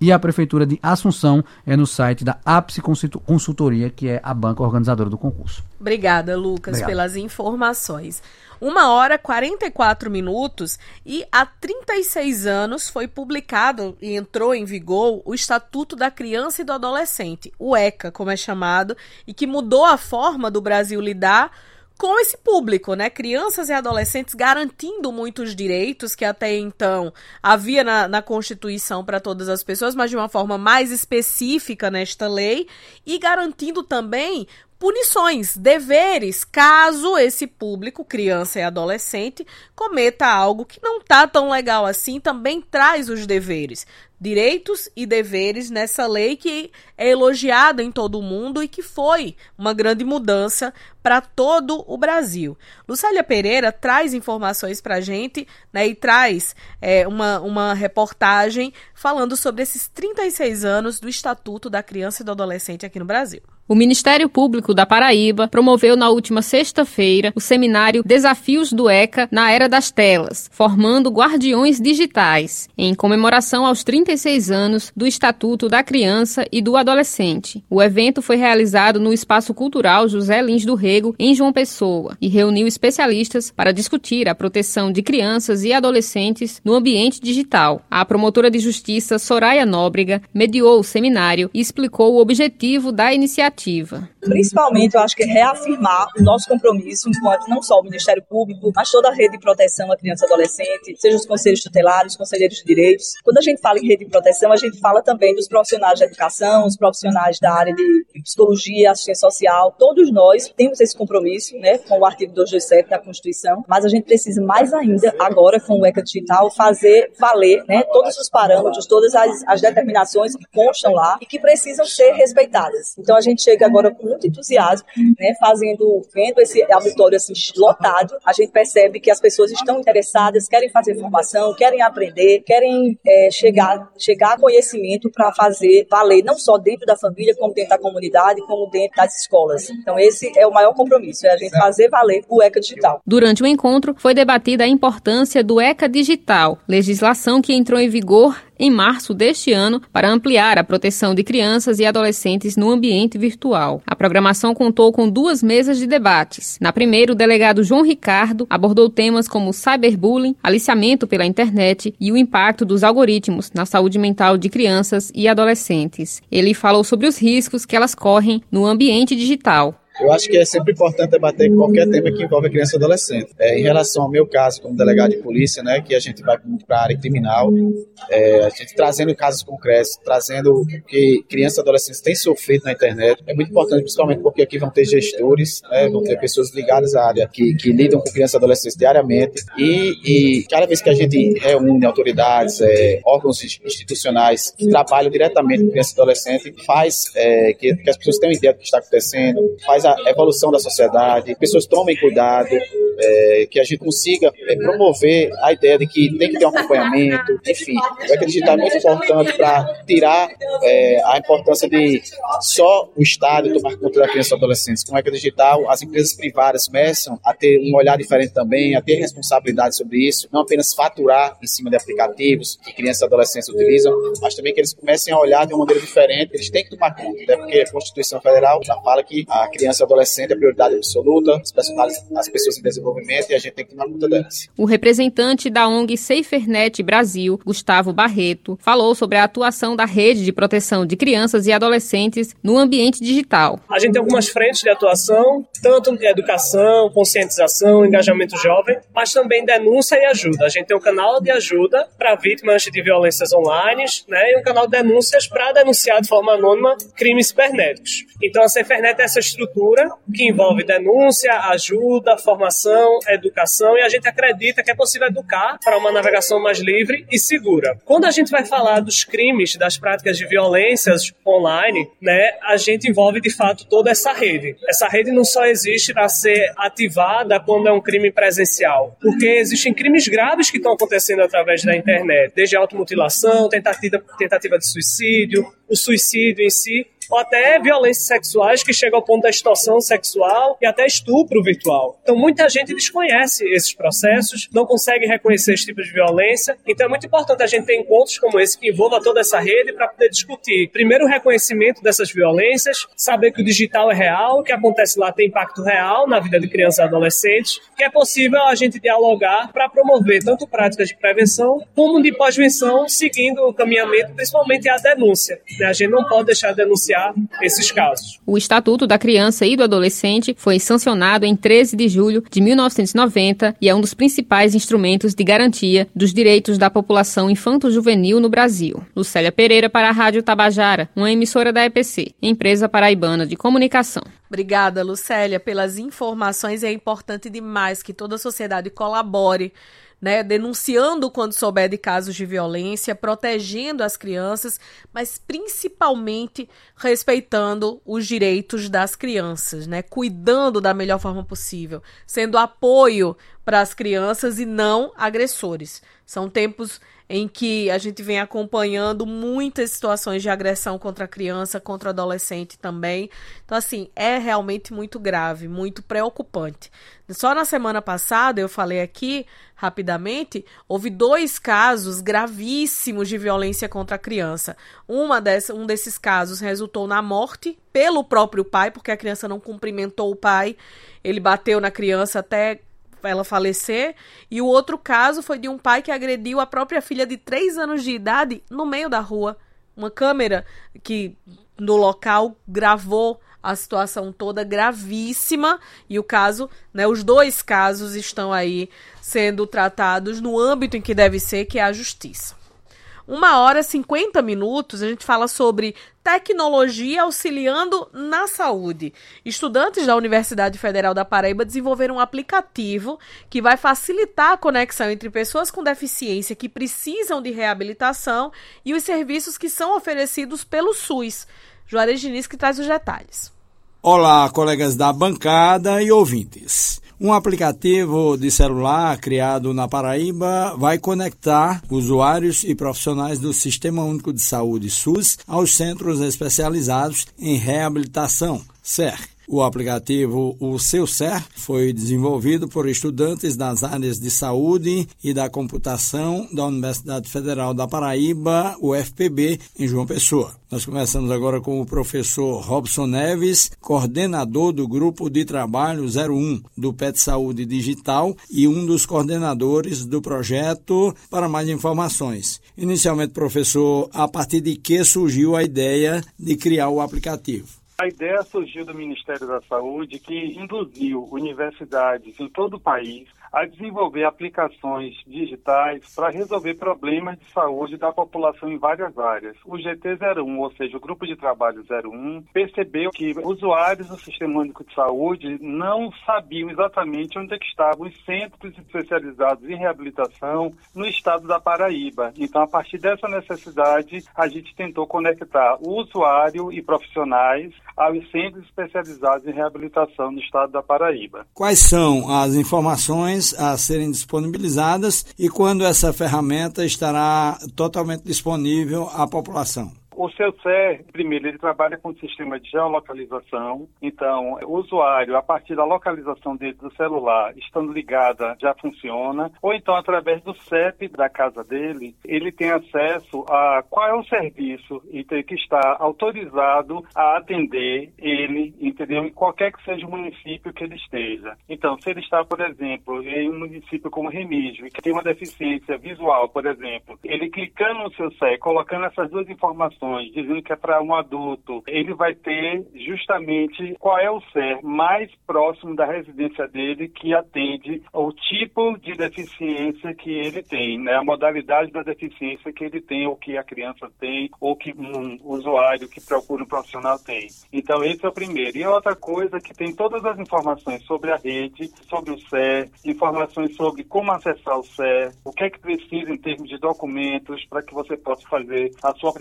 e a Prefeitura de Assunção é no site da Ápice Consultoria, que é a banca organizadora do concurso. Obrigada, Lucas, Obrigado. pelas informações. Uma hora e quarenta e quatro minutos e há trinta e seis anos foi publicado e entrou em vigor o Estatuto da Criança e do Adolescente, o ECA, como é chamado, e que mudou a forma do Brasil lidar com esse público, né? Crianças e adolescentes, garantindo muitos direitos que até então havia na, na Constituição para todas as pessoas, mas de uma forma mais específica nesta lei, e garantindo também punições, deveres, caso esse público, criança e adolescente, cometa algo que não está tão legal assim, também traz os deveres. Direitos e deveres nessa lei que é elogiada em todo o mundo e que foi uma grande mudança para todo o Brasil. Lucélia Pereira traz informações para a gente, né, e traz é, uma, uma reportagem falando sobre esses trinta e seis anos do Estatuto da Criança e do Adolescente aqui no Brasil. O Ministério Público da Paraíba promoveu na última sexta-feira o seminário Desafios do ECA na Era das Telas, formando guardiões digitais, em comemoração aos trinta e seis anos do Estatuto da Criança e do Adolescente. O evento foi realizado no Espaço Cultural José Lins do Rego, em João Pessoa, e reuniu especialistas para discutir a proteção de crianças e adolescentes no ambiente digital. A promotora de justiça Soraya Nóbrega mediou o seminário e explicou o objetivo da iniciativa. Principalmente, eu acho que é reafirmar o nosso compromisso enquanto não só o Ministério Público, mas toda a rede de proteção à criança e adolescente, seja os conselhos tutelares, os conselheiros de direitos. Quando a gente fala em rede de proteção, a gente fala também dos profissionais da educação, os profissionais da área de psicologia, assistência social. Todos nós temos esse compromisso, né, com o artigo duzentos e vinte e sete da Constituição, mas a gente precisa mais ainda, agora com o ECA Digital, fazer valer, né, todos os parâmetros, todas as, as determinações que constam lá e que precisam ser respeitadas. Então a gente chega agora com muito entusiasmo, né, fazendo, vendo esse auditório assim, lotado, a gente percebe que as pessoas estão interessadas, querem fazer formação, querem aprender, querem é, chegar, chegar a conhecimento para fazer valer, não só dentro da família, como dentro da comunidade, como dentro das escolas. Então esse é o maior compromisso, é a gente fazer valer o ECA Digital. Durante o encontro, foi debatida a importância do ECA Digital, legislação que entrou em vigor em março deste ano para ampliar a proteção de crianças e adolescentes no ambiente virtual. A programação contou com duas mesas de debates. Na primeira, o delegado João Ricardo abordou temas como cyberbullying, aliciamento pela internet e o impacto dos algoritmos na saúde mental de crianças e adolescentes. Ele falou sobre os riscos que elas correm no ambiente digital. Eu acho que é sempre importante debater qualquer tema que envolve a criança e adolescente. É, em relação ao meu caso, como delegado de polícia, né, que a gente vai muito para a área criminal, é, a gente trazendo casos concretos, trazendo o que crianças e adolescentes têm sofrido na internet. É muito importante, principalmente porque aqui vão ter gestores, né, vão ter pessoas ligadas à área que, que lidam com crianças e adolescentes diariamente. E, e cada vez que a gente reúne autoridades, é, órgãos institucionais que trabalham diretamente com crianças e adolescentes, faz é, que, que as pessoas tenham ideia do que está acontecendo, faz a evolução da sociedade, pessoas tomem cuidado, é, que a gente consiga é, promover a ideia de que tem que ter um acompanhamento, enfim. O ECA Digital é muito importante para tirar é, a importância de só o Estado tomar conta da criança e adolescentes. Com o ECA Digital, as empresas privadas começam a ter um olhar diferente também, a ter responsabilidade sobre isso, não apenas faturar em cima de aplicativos que crianças e adolescentes utilizam, mas também que eles comecem a olhar de uma maneira diferente. Eles têm que tomar conta, até porque a Constituição Federal já fala que a criança e adolescente é prioridade absoluta, as pessoas, as pessoas em desenvolvimento, e a gente tem que tomar conta delas. O representante da O N G SaferNet Brasil, Gustavo Barreto, falou sobre a atuação da rede de proteção de crianças e adolescentes no ambiente digital. A gente tem algumas frentes de atuação, tanto em educação, conscientização, engajamento jovem, mas também denúncia e ajuda. A gente tem um canal de ajuda para vítimas de violências online, né, e um canal de denúncias para denunciar de forma anônima crimes cibernéticos. Então a SaferNet é essa estrutura que envolve denúncia, ajuda, formação, educação, e a gente acredita que é possível educar para uma navegação mais livre e segura. Quando a gente vai falar dos crimes, das práticas de violências online, né, a gente envolve de fato toda essa rede. Essa rede não só existe para ser ativada quando é um crime presencial, porque existem crimes graves que estão acontecendo através da internet, desde automutilação, tentativa, tentativa de suicídio, o suicídio em si. ou até violências sexuais que chegam ao ponto da extorsão sexual e até estupro virtual. Então muita gente desconhece esses processos, não consegue reconhecer esse tipo de violência, então é muito importante a gente ter encontros como esse que envolva toda essa rede para poder discutir, primeiro, o reconhecimento dessas violências, saber que o digital é real, o que acontece lá tem impacto real na vida de crianças e adolescentes, que é possível a gente dialogar para promover tanto práticas de prevenção como de pós-venção, seguindo o caminhamento, principalmente a denúncia. A gente não pode deixar de denunciar esses casos. O Estatuto da Criança e do Adolescente foi sancionado em treze de julho de mil novecentos e noventa e é um dos principais instrumentos de garantia dos direitos da população infanto-juvenil no Brasil. Lucélia Pereira para a Rádio Tabajara, uma emissora da E P C, Empresa Paraibana de Comunicação. Obrigada, Lucélia, pelas informações. É importante demais que toda a sociedade colabore, né, denunciando quando souber de casos de violência, protegendo as crianças, mas principalmente respeitando os direitos das crianças, né, cuidando da melhor forma possível, sendo apoio para as crianças e não agressores. São tempos em que a gente vem acompanhando muitas situações de agressão contra a criança, contra o adolescente também. Então, assim, é realmente muito grave, muito preocupante. Só na semana passada, eu falei aqui, rapidamente, houve dois casos gravíssimos de violência contra a criança. Uma dessa, um desses casos resultou na morte pelo próprio pai, porque a criança não cumprimentou o pai, ele bateu na criança até ela falecer, e o outro caso foi de um pai que agrediu a própria filha de três anos de idade no meio da rua. Uma câmera que no local gravou a situação toda, gravíssima, e o caso, né, os dois casos estão aí sendo tratados no âmbito em que deve ser, que é a justiça. Uma hora e cinquenta minutos, a gente fala sobre tecnologia auxiliando na saúde. Estudantes da Universidade Federal da Paraíba desenvolveram um aplicativo que vai facilitar a conexão entre pessoas com deficiência que precisam de reabilitação e os serviços que são oferecidos pelo SUS. Juarez Diniz que traz os detalhes. Olá, colegas da bancada e ouvintes. Um aplicativo de celular criado na Paraíba vai conectar usuários e profissionais do Sistema Único de Saúde SUS aos centros especializados em reabilitação, S E R. O aplicativo, o Seu S E R, foi desenvolvido por estudantes das áreas de saúde e da computação da Universidade Federal da Paraíba, U F P B, em João Pessoa. Nós começamos agora com o professor Robson Neves, coordenador do Grupo de Trabalho zero um do P E T Saúde Digital e um dos coordenadores do projeto. Para mais informações. Inicialmente, professor, a partir de que surgiu a ideia de criar o aplicativo? A ideia surgiu do Ministério da Saúde, que induziu universidades em todo o país a desenvolver aplicações digitais para resolver problemas de saúde da população em várias áreas. O G T zero um, ou seja, o Grupo de Trabalho zero um, percebeu que usuários do Sistema Único de Saúde não sabiam exatamente onde é que estavam os centros especializados em reabilitação no estado da Paraíba. Então, a partir dessa necessidade, a gente tentou conectar o usuário e profissionais aos centros especializados em reabilitação no estado da Paraíba. Quais são as informações a serem disponibilizadas e quando essa ferramenta estará totalmente disponível à população? O Seu S E R, primeiro, ele trabalha com o sistema de geolocalização. Então, o usuário, a partir da localização dele do celular, estando ligada, já funciona. Ou então, através do C E P da casa dele, ele tem acesso a qual é o serviço que está autorizado a atender ele, entendeu? Em qualquer que seja o município que ele esteja. Então, se ele está, por exemplo, em um município como Remígio, que tem uma deficiência visual, por exemplo, ele clicando no seu S E R, colocando essas duas informações, dizendo que é para um adulto, ele vai ter justamente qual é o S E R mais próximo da residência dele que atende ao tipo de deficiência que ele tem, né? A modalidade da deficiência que ele tem, ou que a criança tem, ou que um usuário que procura um profissional tem. Então, esse é o primeiro. E outra coisa que tem todas as informações sobre a rede, sobre o S E R, informações sobre como acessar o S E R, o que é que precisa em termos de documentos para que você possa fazer a sua primeira consulta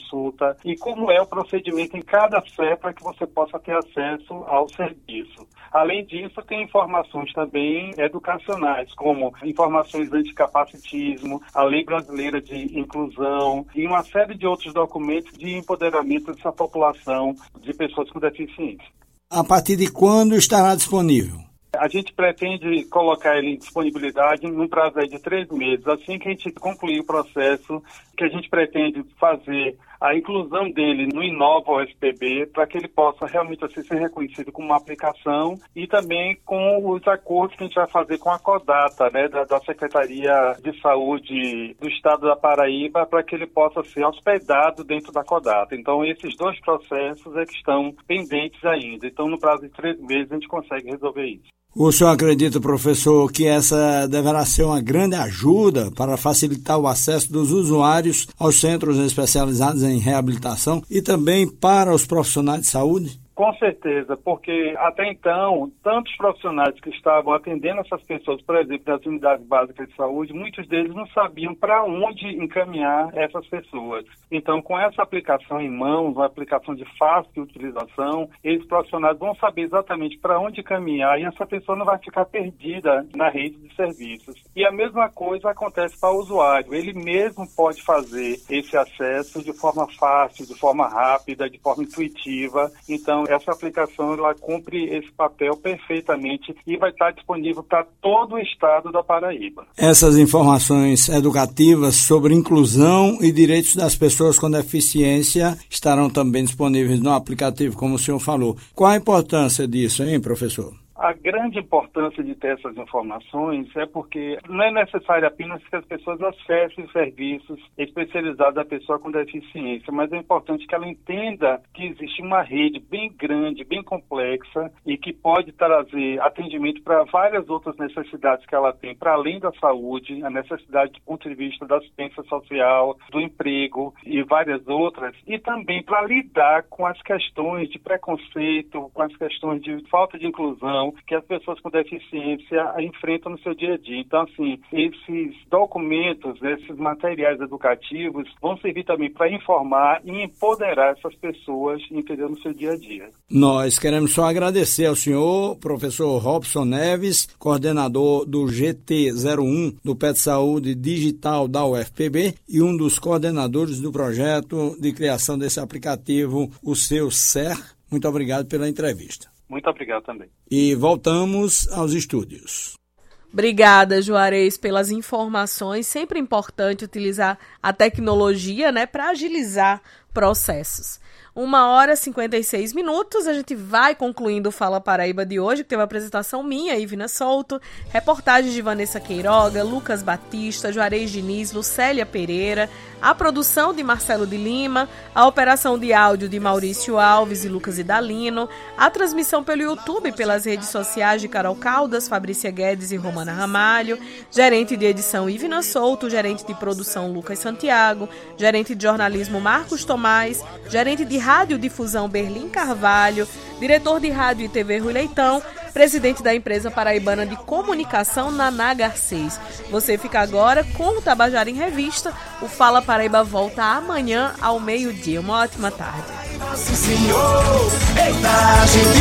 consulta e como é o procedimento em cada C E P para que você possa ter acesso ao serviço. Além disso, tem informações também educacionais, como informações anticapacitismo, a Lei Brasileira de Inclusão e uma série de outros documentos de empoderamento dessa população de pessoas com deficiência. A partir de quando estará disponível? A gente pretende colocar ele em disponibilidade num prazo aí de três meses. Assim que a gente concluir o processo, que a gente pretende fazer a inclusão dele no Inova U F P B, para que ele possa realmente assim, ser reconhecido como uma aplicação e também com os acordos que a gente vai fazer com a CODATA, né, da, da Secretaria de Saúde do Estado da Paraíba, para que ele possa ser hospedado dentro da CODATA. Então, esses dois processos é que estão pendentes ainda. Então, no prazo de três meses, a gente consegue resolver isso. O senhor acredita, professor, que essa deverá ser uma grande ajuda para facilitar o acesso dos usuários aos centros especializados em reabilitação e também para os profissionais de saúde? Com certeza, porque até então, tantos profissionais que estavam atendendo essas pessoas, por exemplo, das unidades básicas de saúde, muitos deles não sabiam para onde encaminhar essas pessoas. Então, com essa aplicação em mãos, uma aplicação de fácil utilização, esses profissionais vão saber exatamente para onde caminhar e essa pessoa não vai ficar perdida na rede de serviços. E a mesma coisa acontece para o usuário. Ele mesmo pode fazer esse acesso de forma fácil, de forma rápida, de forma intuitiva. Então, essa aplicação ela cumpre esse papel perfeitamente e vai estar disponível para todo o estado da Paraíba. Essas informações educativas sobre inclusão e direitos das pessoas com deficiência estarão também disponíveis no aplicativo, como o senhor falou. Qual a importância disso, hein, professor? A grande importância de ter essas informações é porque não é necessário apenas que as pessoas acessem serviços especializados da pessoa com deficiência, mas é importante que ela entenda que existe uma rede bem grande, bem complexa e que pode trazer atendimento para várias outras necessidades que ela tem, para além da saúde, a necessidade do ponto de vista da assistência social, do emprego e várias outras, e também para lidar com as questões de preconceito, com as questões de falta de inclusão, que as pessoas com deficiência enfrentam no seu dia a dia. Então, assim, esses documentos, esses materiais educativos vão servir também para informar e empoderar essas pessoas, entendeu, no seu dia a dia. Nós queremos só agradecer ao senhor, professor Robson Neves, coordenador do G T zero um do P E T Saúde Digital da U F P B e um dos coordenadores do projeto de criação desse aplicativo, o seu C E R. Muito obrigado pela entrevista. Muito obrigado também. E voltamos aos estúdios. Obrigada, Juarez, pelas informações. Sempre importante utilizar a tecnologia, né, para agilizar processos. Uma hora e cinquenta e seis minutos, a gente vai concluindo o Fala Paraíba de hoje, que teve a apresentação minha, Ivina Souto, reportagens de Vanessa Queiroga, Lucas Batista, Juarez Diniz, Lucélia Pereira, a produção de Marcelo de Lima, a operação de áudio de Maurício Alves e Lucas Idalino, a transmissão pelo YouTube e pelas redes sociais de Carol Caldas, Fabrícia Guedes e Romana Ramalho, gerente de edição Ivina Souto, gerente de produção Lucas Santiago, gerente de jornalismo Marcos Tomás, gerente de Radiodifusão Berlim Carvalho, diretor de rádio e T V Rui Leitão, presidente da empresa paraibana de comunicação Naná Garcês. Você fica agora com o Tabajara em Revista. O Fala Paraíba volta amanhã ao meio-dia. Uma ótima tarde. Sim, senhor, eita, gente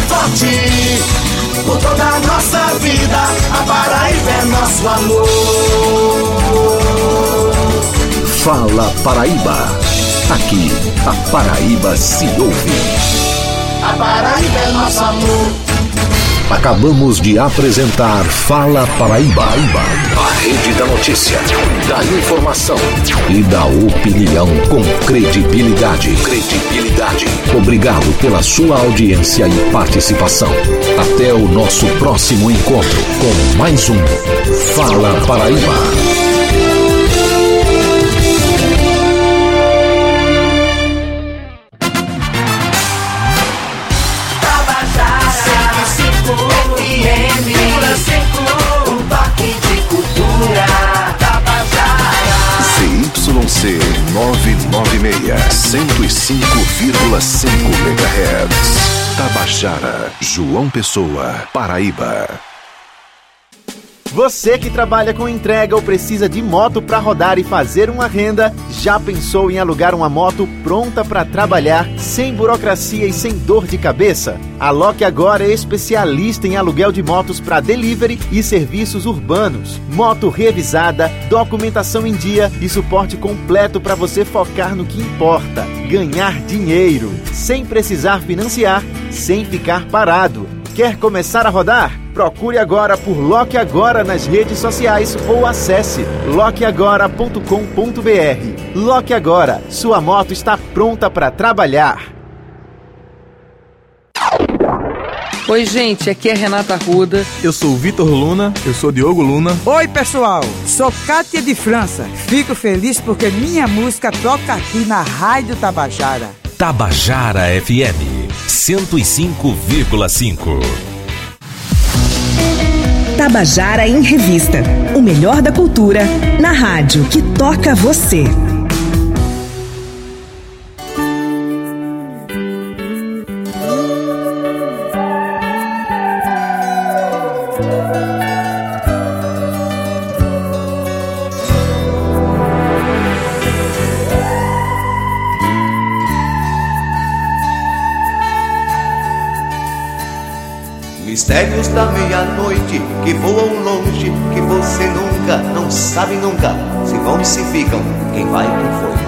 forte, por toda a nossa vida, a Paraíba é nosso amor. Fala Paraíba. Aqui, a Paraíba se ouve. A Paraíba é nosso amor. Acabamos de apresentar Fala Paraíba, a rede da notícia, da informação e da opinião com credibilidade. Credibilidade. Obrigado pela sua audiência e participação. Até o nosso próximo encontro com mais um Fala Paraíba. Z Y C novecentos e noventa e seis, cento e cinco vírgula cinco megahertz. Tabajara, João Pessoa, Paraíba. Você que trabalha com entrega ou precisa de moto para rodar e fazer uma renda, já pensou em alugar uma moto pronta para trabalhar, sem burocracia e sem dor de cabeça? A Lock agora é especialista em aluguel de motos para delivery e serviços urbanos. Moto revisada, documentação em dia e suporte completo para você focar no que importa: ganhar dinheiro, sem precisar financiar, sem ficar parado. Quer começar a rodar? Procure agora por Lock Agora nas redes sociais ou acesse lock agora ponto com ponto b r. Lock Agora, sua moto está pronta para trabalhar. Oi, gente, aqui é Renata Arruda. Eu sou o Vitor Luna. Eu sou Diogo Luna. Oi, pessoal, sou Kátia de França. Fico feliz porque minha música toca aqui na Rádio Tabajara. Tabajara F M cento e cinco vírgula cinco. Tabajara em Revista. O melhor da cultura na rádio que toca você. Mistérios da meia-noite que voam longe, que você nunca, não sabe nunca, se vão e se ficam, quem vai, quem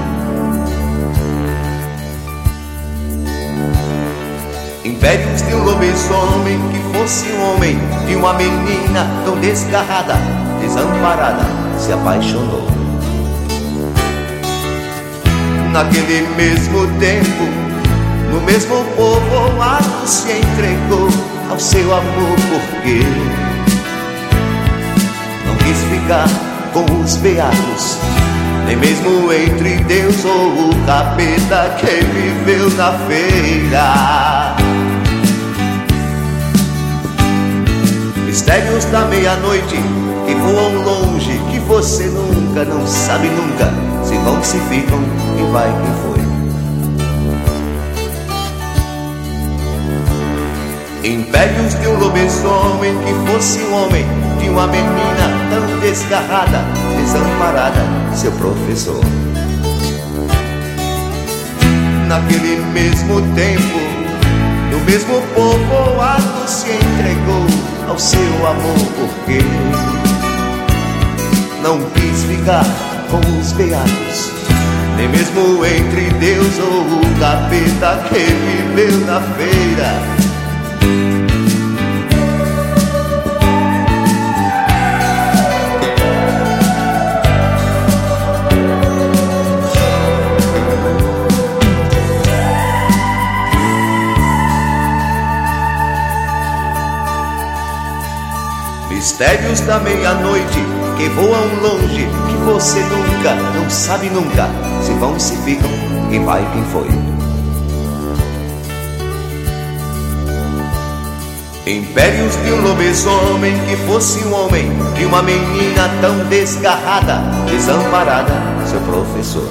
foi. Impérios de um lobisomem que fosse um homem, de uma menina tão desgarrada, desamparada, se apaixonou. Naquele mesmo tempo, no mesmo povoado se entregou ao seu amor, porque não quis ficar com os beatos, nem mesmo entre Deus ou o capeta que viveu na feira. Mistérios da meia-noite que voam longe, que você nunca, não sabe nunca, se vão, se ficam, quem vai, quem foi. Impérios de um lobisomem que fosse um homem, de uma menina tão desgarrada, desamparada, seu professor. Naquele mesmo tempo, no mesmo povoado se entregou ao seu amor, porque não quis ficar com os beatos, nem mesmo entre Deus ou o capeta que viveu na feira. Mistérios da meia-noite que voam longe, que você nunca, não sabe nunca, se vão, se ficam, quem vai, quem foi. Impérios de um lobisomem que fosse um homem, de uma menina tão desgarrada, desamparada, seu professor.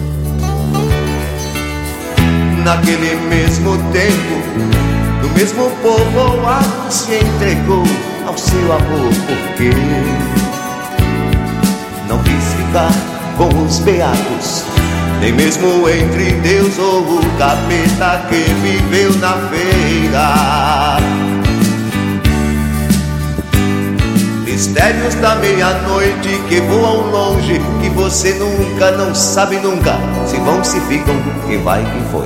Naquele mesmo tempo, no mesmo povoado se entregou ao seu amor, porque não quis ficar com os beatos, nem mesmo entre Deus ou o capeta que viveu na feira. Mistérios da meia-noite que voam longe, que você nunca, não sabe nunca, se vão, se ficam, quem vai, quem foi.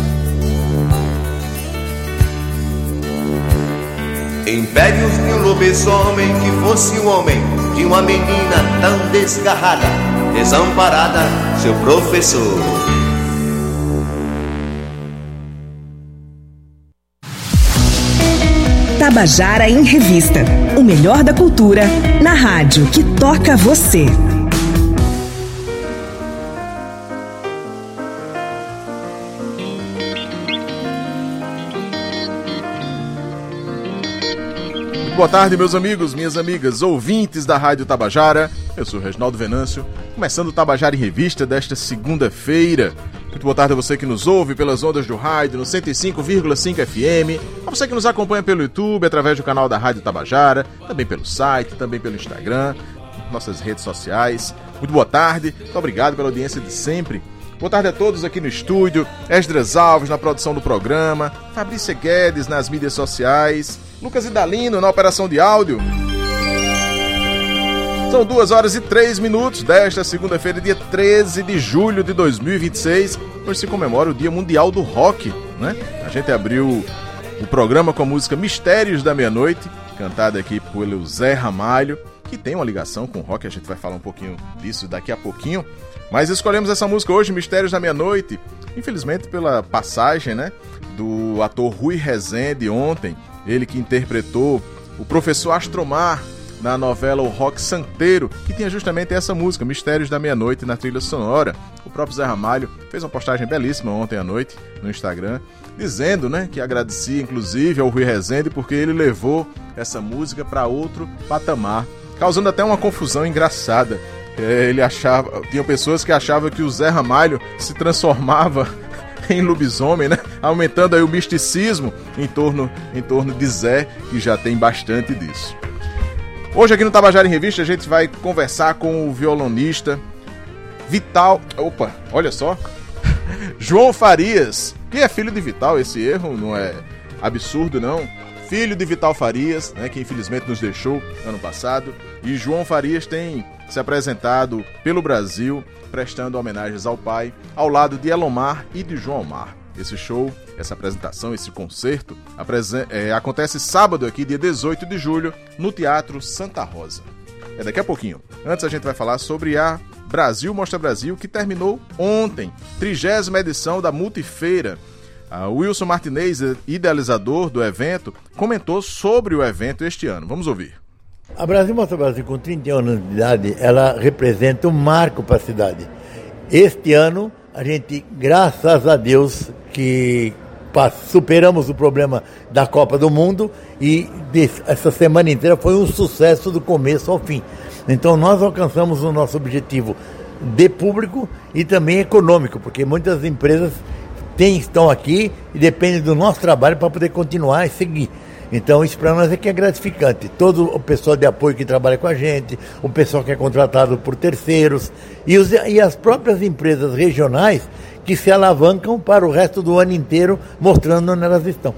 Impérios de um lobisomem que fosse um homem, de uma menina tão desgarrada, desamparada, seu professor. Tabajara em Revista. O melhor da cultura na rádio que toca você. Boa tarde, meus amigos, minhas amigas, ouvintes da Rádio Tabajara. Eu sou Reginaldo Venâncio, começando o Tabajara em Revista desta segunda-feira, Muito boa tarde a você que nos ouve pelas ondas do rádio no cento e cinco vírgula cinco F M, a você que nos acompanha pelo YouTube, através do canal da Rádio Tabajara, também pelo site, também pelo Instagram, nossas redes sociais. Muito boa tarde, muito obrigado pela audiência de sempre. Boa tarde a todos aqui no estúdio, Esdras Alves na produção do programa, Fabrícia Guedes nas mídias sociais, Lucas Idalino na operação de áudio. São duas horas e três minutos desta segunda-feira, dia treze de julho de dois mil e vinte e seis. Hoje se comemora o Dia Mundial do Rock, né? A gente abriu o programa com a música Mistérios da Meia-Noite, cantada aqui pelo Zé Ramalho, que tem uma ligação com o rock, a gente vai falar um pouquinho disso daqui a pouquinho. Mas escolhemos essa música hoje, Mistérios da Meia-Noite, infelizmente pela passagem, né, do ator Rui Rezende ontem, ele que interpretou o professor Astromar na novela O Rock Santeiro, que tinha justamente essa música, Mistérios da Meia-Noite, na trilha sonora. O próprio Zé Ramalho fez uma postagem belíssima ontem à noite no Instagram, dizendo, né, que agradecia inclusive ao Rui Rezende porque ele levou essa música para outro patamar, causando até uma confusão engraçada. Ele achava, tinha pessoas que achavam que o Zé Ramalho se transformava em lobisomem, né? Aumentando aí o misticismo em torno, em torno de Zé, que já tem bastante disso. Hoje aqui no Tabajara em Revista a gente vai conversar com o violonista Vital, opa, olha só, João Farias, que é filho de Vital, esse erro não é absurdo não, filho de Vital Farias, né, que infelizmente nos deixou ano passado, e João Farias tem se apresentado pelo Brasil, prestando homenagens ao pai, ao lado de Elomar e de João Omar. Esse show, essa apresentação, esse concerto apresen- é, acontece sábado aqui, dia dezoito de julho, no Teatro Santa Rosa. É daqui a pouquinho. Antes a gente vai falar sobre a Brasil Mostra Brasil, que terminou ontem, trigésima edição da Multifeira. A Wilson Martinez, idealizador do evento, comentou sobre o evento este ano. Vamos ouvir. A Brasil Mostra Brasil, com trinta e um anos de idade, ela representa um marco para a cidade. Este ano, a gente, graças a Deus, que superamos o problema da Copa do Mundo e essa semana inteira foi um sucesso do começo ao fim. Então nós alcançamos o nosso objetivo de público e também econômico, porque muitas empresas têm, estão aqui e dependem do nosso trabalho para poder continuar e seguir. Então isso para nós é que é gratificante. Todo o pessoal de apoio que trabalha com a gente, o pessoal que é contratado por terceiros e, os, e as próprias empresas regionais que se alavancam para o resto do ano inteiro, mostrando onde elas estão.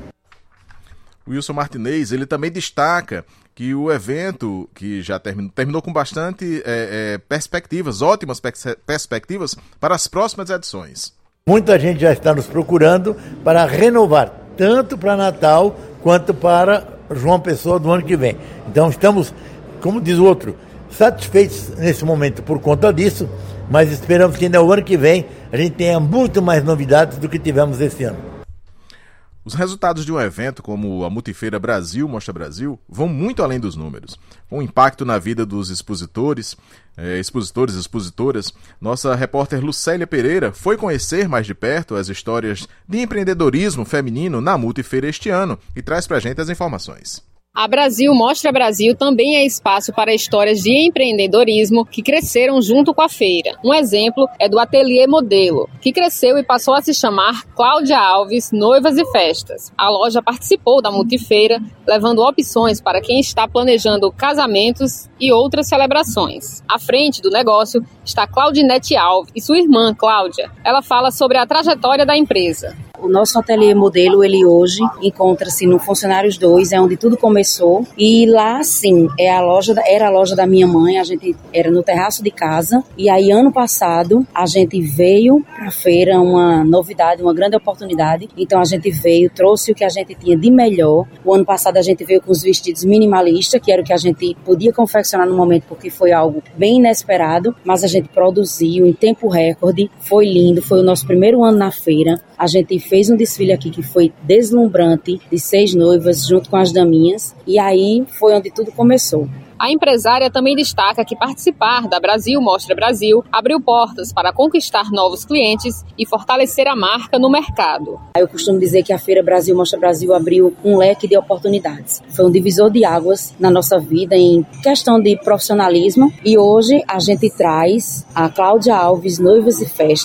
Wilson Martinez, ele também destaca que o evento, que já terminou, terminou com bastante é, é, perspectivas, ótimas pers- perspectivas para as próximas edições. Muita gente já está nos procurando para renovar, tanto para Natal quanto para João Pessoa do ano que vem. Então estamos, como diz o outro, satisfeitos nesse momento por conta disso, mas esperamos que no ano que vem a gente tenha muito mais novidades do que tivemos esse ano. Os resultados de um evento como a Multifeira Brasil Mostra Brasil vão muito além dos números. Com o impacto na vida dos expositores, eh, expositores e expositoras, nossa repórter Lucélia Pereira foi conhecer mais de perto as histórias de empreendedorismo feminino na Multifeira este ano e traz pra gente as informações. A Brasil Mostra Brasil também é espaço para histórias de empreendedorismo que cresceram junto com a feira. Um exemplo é do Ateliê Modelo, que cresceu e passou a se chamar Cláudia Alves Noivas e Festas. A loja participou da Multifeira, levando opções para quem está planejando casamentos e outras celebrações. À frente do negócio está Claudinete Alves e sua irmã, Cláudia. Ela fala sobre a trajetória da empresa. O nosso ateliê modelo, ele hoje encontra-se no Funcionários dois, é onde tudo começou. E lá, sim, é a loja, era a loja da minha mãe, a gente era no terraço de casa. E aí, ano passado, a gente veio para a feira, uma novidade, uma grande oportunidade. Então, a gente veio, trouxe o que a gente tinha de melhor. O ano passado, a gente veio com os vestidos minimalistas, que era o que a gente podia confeccionar no momento, porque foi algo bem inesperado. Mas a gente produziu em tempo recorde, foi lindo, foi o nosso primeiro ano na feira. A gente fez um desfile aqui que foi deslumbrante, de seis noivas junto com as daminhas, e aí foi onde tudo começou. A empresária também destaca que participar da Brasil Mostra Brasil abriu portas para conquistar novos clientes e fortalecer a marca no mercado. Eu costumo dizer que a Feira Brasil Mostra Brasil abriu um leque de oportunidades. Foi um divisor de águas na nossa vida em questão de profissionalismo, e hoje a gente traz a Cláudia Alves Noivas e Festas,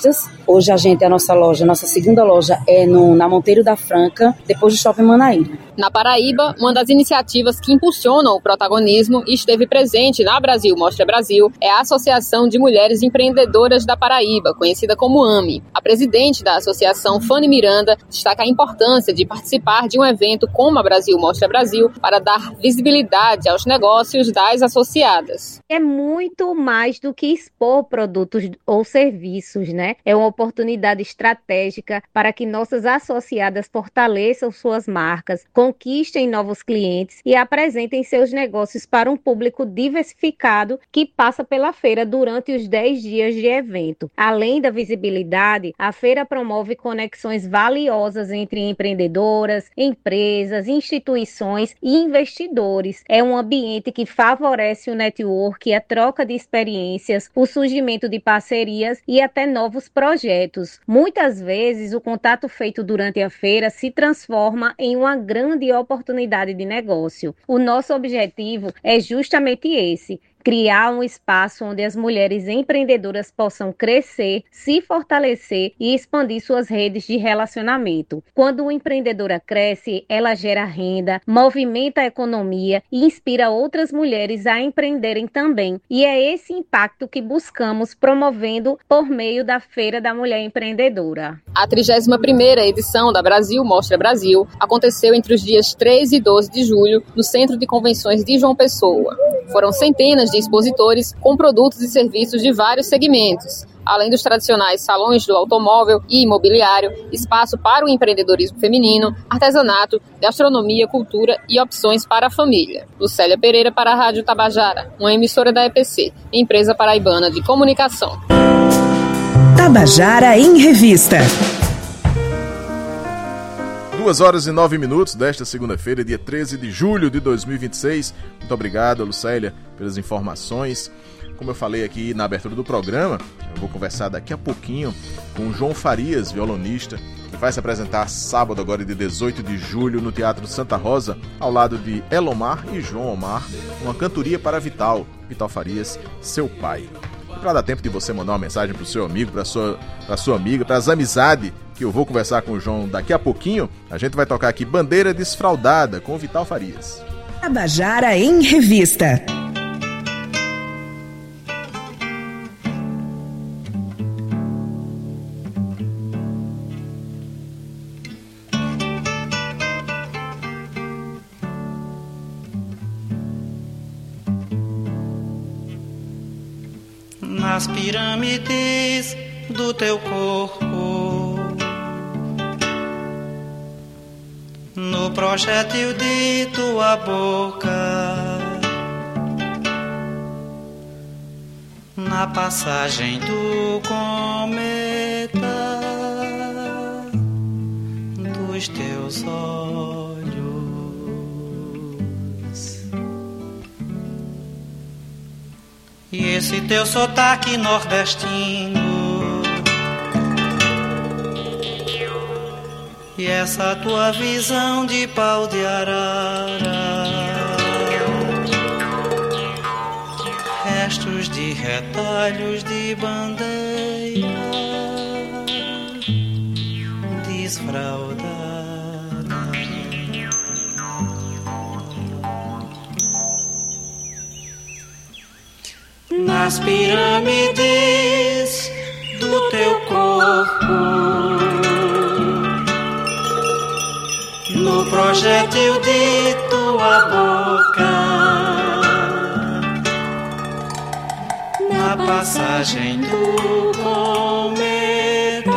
Hoje a gente, a nossa loja, a nossa segunda loja é no, na Monteiro da Franca, depois do Shopping Manaíra. Na Paraíba, uma das iniciativas que impulsionam o protagonismo e esteve presente na Brasil Mostra Brasil é a Associação de Mulheres Empreendedoras da Paraíba, conhecida como AME. A presidente da associação, Fanny Miranda, destaca a importância de participar de um evento como a Brasil Mostra Brasil para dar visibilidade aos negócios das associadas. É muito mais do que expor produtos ou serviços, né? É uma oportunidade estratégica para que nossas associadas fortaleçam suas marcas, conquistem novos clientes e apresentem seus negócios para um público diversificado que passa pela feira durante os dez dias de evento. Além da visibilidade, a feira promove conexões valiosas entre empreendedoras, empresas, instituições e investidores. É um ambiente que favorece o network, a troca de experiências, o surgimento de parcerias e até novos projetos. Muitas vezes, o contato feito durante a feira se transforma em uma grande oportunidade de negócio. O nosso objetivo é justamente esse: criar um espaço onde as mulheres empreendedoras possam crescer, se fortalecer e expandir suas redes de relacionamento. Quando uma empreendedora cresce, ela gera renda, movimenta a economia e inspira outras mulheres a empreenderem também. E é esse impacto que buscamos promovendo por meio da Feira da Mulher Empreendedora. A trigésima primeira edição da Brasil Mostra Brasil aconteceu entre os dias treze e doze de julho no Centro de Convenções de João Pessoa. Foram centenas de expositores com produtos e serviços de vários segmentos, além dos tradicionais salões do automóvel e imobiliário, espaço para o empreendedorismo feminino, artesanato, gastronomia, cultura e opções para a família. Lucélia Pereira para a Rádio Tabajara, uma emissora da E P C, empresa paraibana de comunicação. Tabajara em Revista. Duas horas e nove minutos desta segunda-feira, dia treze de julho de dois mil e vinte e seis. Muito obrigado, Lucélia, pelas informações. Como eu falei aqui na abertura do programa, eu vou conversar daqui a pouquinho com o João Farias, violonista, que vai se apresentar sábado, agora de dezoito de julho, no Teatro Santa Rosa, ao lado de Elomar e João Omar, uma cantoria para Vital, Vital Farias, seu pai. E para dar tempo de você mandar uma mensagem para o seu amigo, para sua, para sua amiga, para as amizades, que eu vou conversar com o João daqui a pouquinho, a gente vai tocar aqui Bandeira Desfraldada, com Vital Farias. Tabajara em Revista. Nas pirâmides do teu corpo, no projétil de tua boca, na passagem do cometa dos teus olhos, e esse teu sotaque nordestino, e essa tua visão de pau de arara, restos de retalhos de bandeira desfraldada. Nas pirâmides do teu corpo, no projétil de tua boca, na passagem do cometa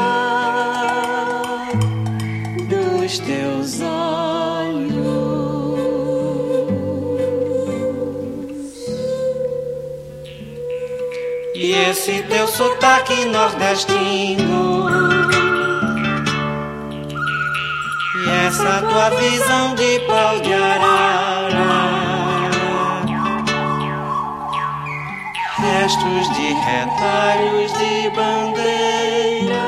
dos teus olhos, e esse teu sotaque nordestino, e essa tua visão de pau de arara, restos de retalhos de bandeira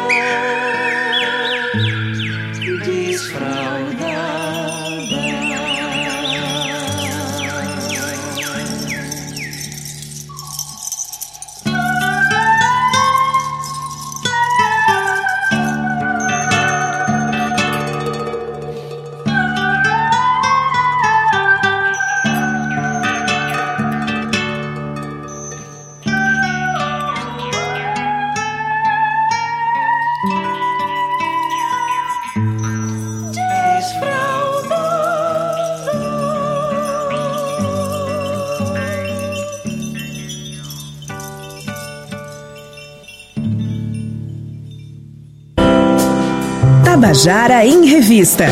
desfraldada. Tabajara em Revista.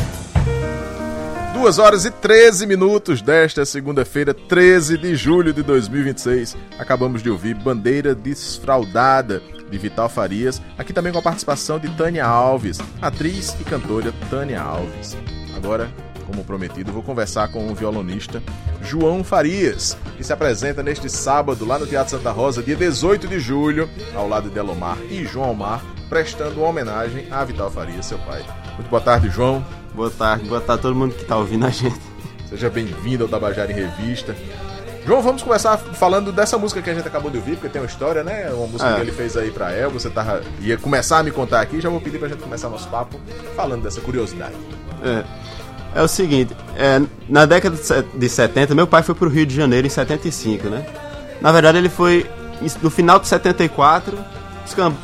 duas horas e treze minutos desta segunda-feira, treze de julho de dois mil e vinte e seis. Acabamos de ouvir Bandeira Desfraldada, de Vital Farias, aqui também com a participação de Tânia Alves, atriz e cantora Tânia Alves. Agora, como prometido, vou conversar com o violonista João Farias, que se apresenta neste sábado lá no Teatro Santa Rosa, dia dezoito de julho, ao lado de Elomar e João Omar, prestando uma homenagem a Vital Farias, seu pai. Muito boa tarde, João. Boa tarde, boa tarde a todo mundo que está ouvindo a gente. Seja bem-vindo ao Tabajara em Revista. João, vamos começar falando dessa música que a gente acabou de ouvir, porque tem uma história, né? Uma música é. que ele fez aí pra El, você tava, ia começar a me contar aqui, já vou pedir pra gente começar nosso papo falando dessa curiosidade. É, é o seguinte, é, na década de setenta, meu pai foi pro Rio de Janeiro em setenta e cinco, né? Na verdade ele foi no final de setenta e quatro,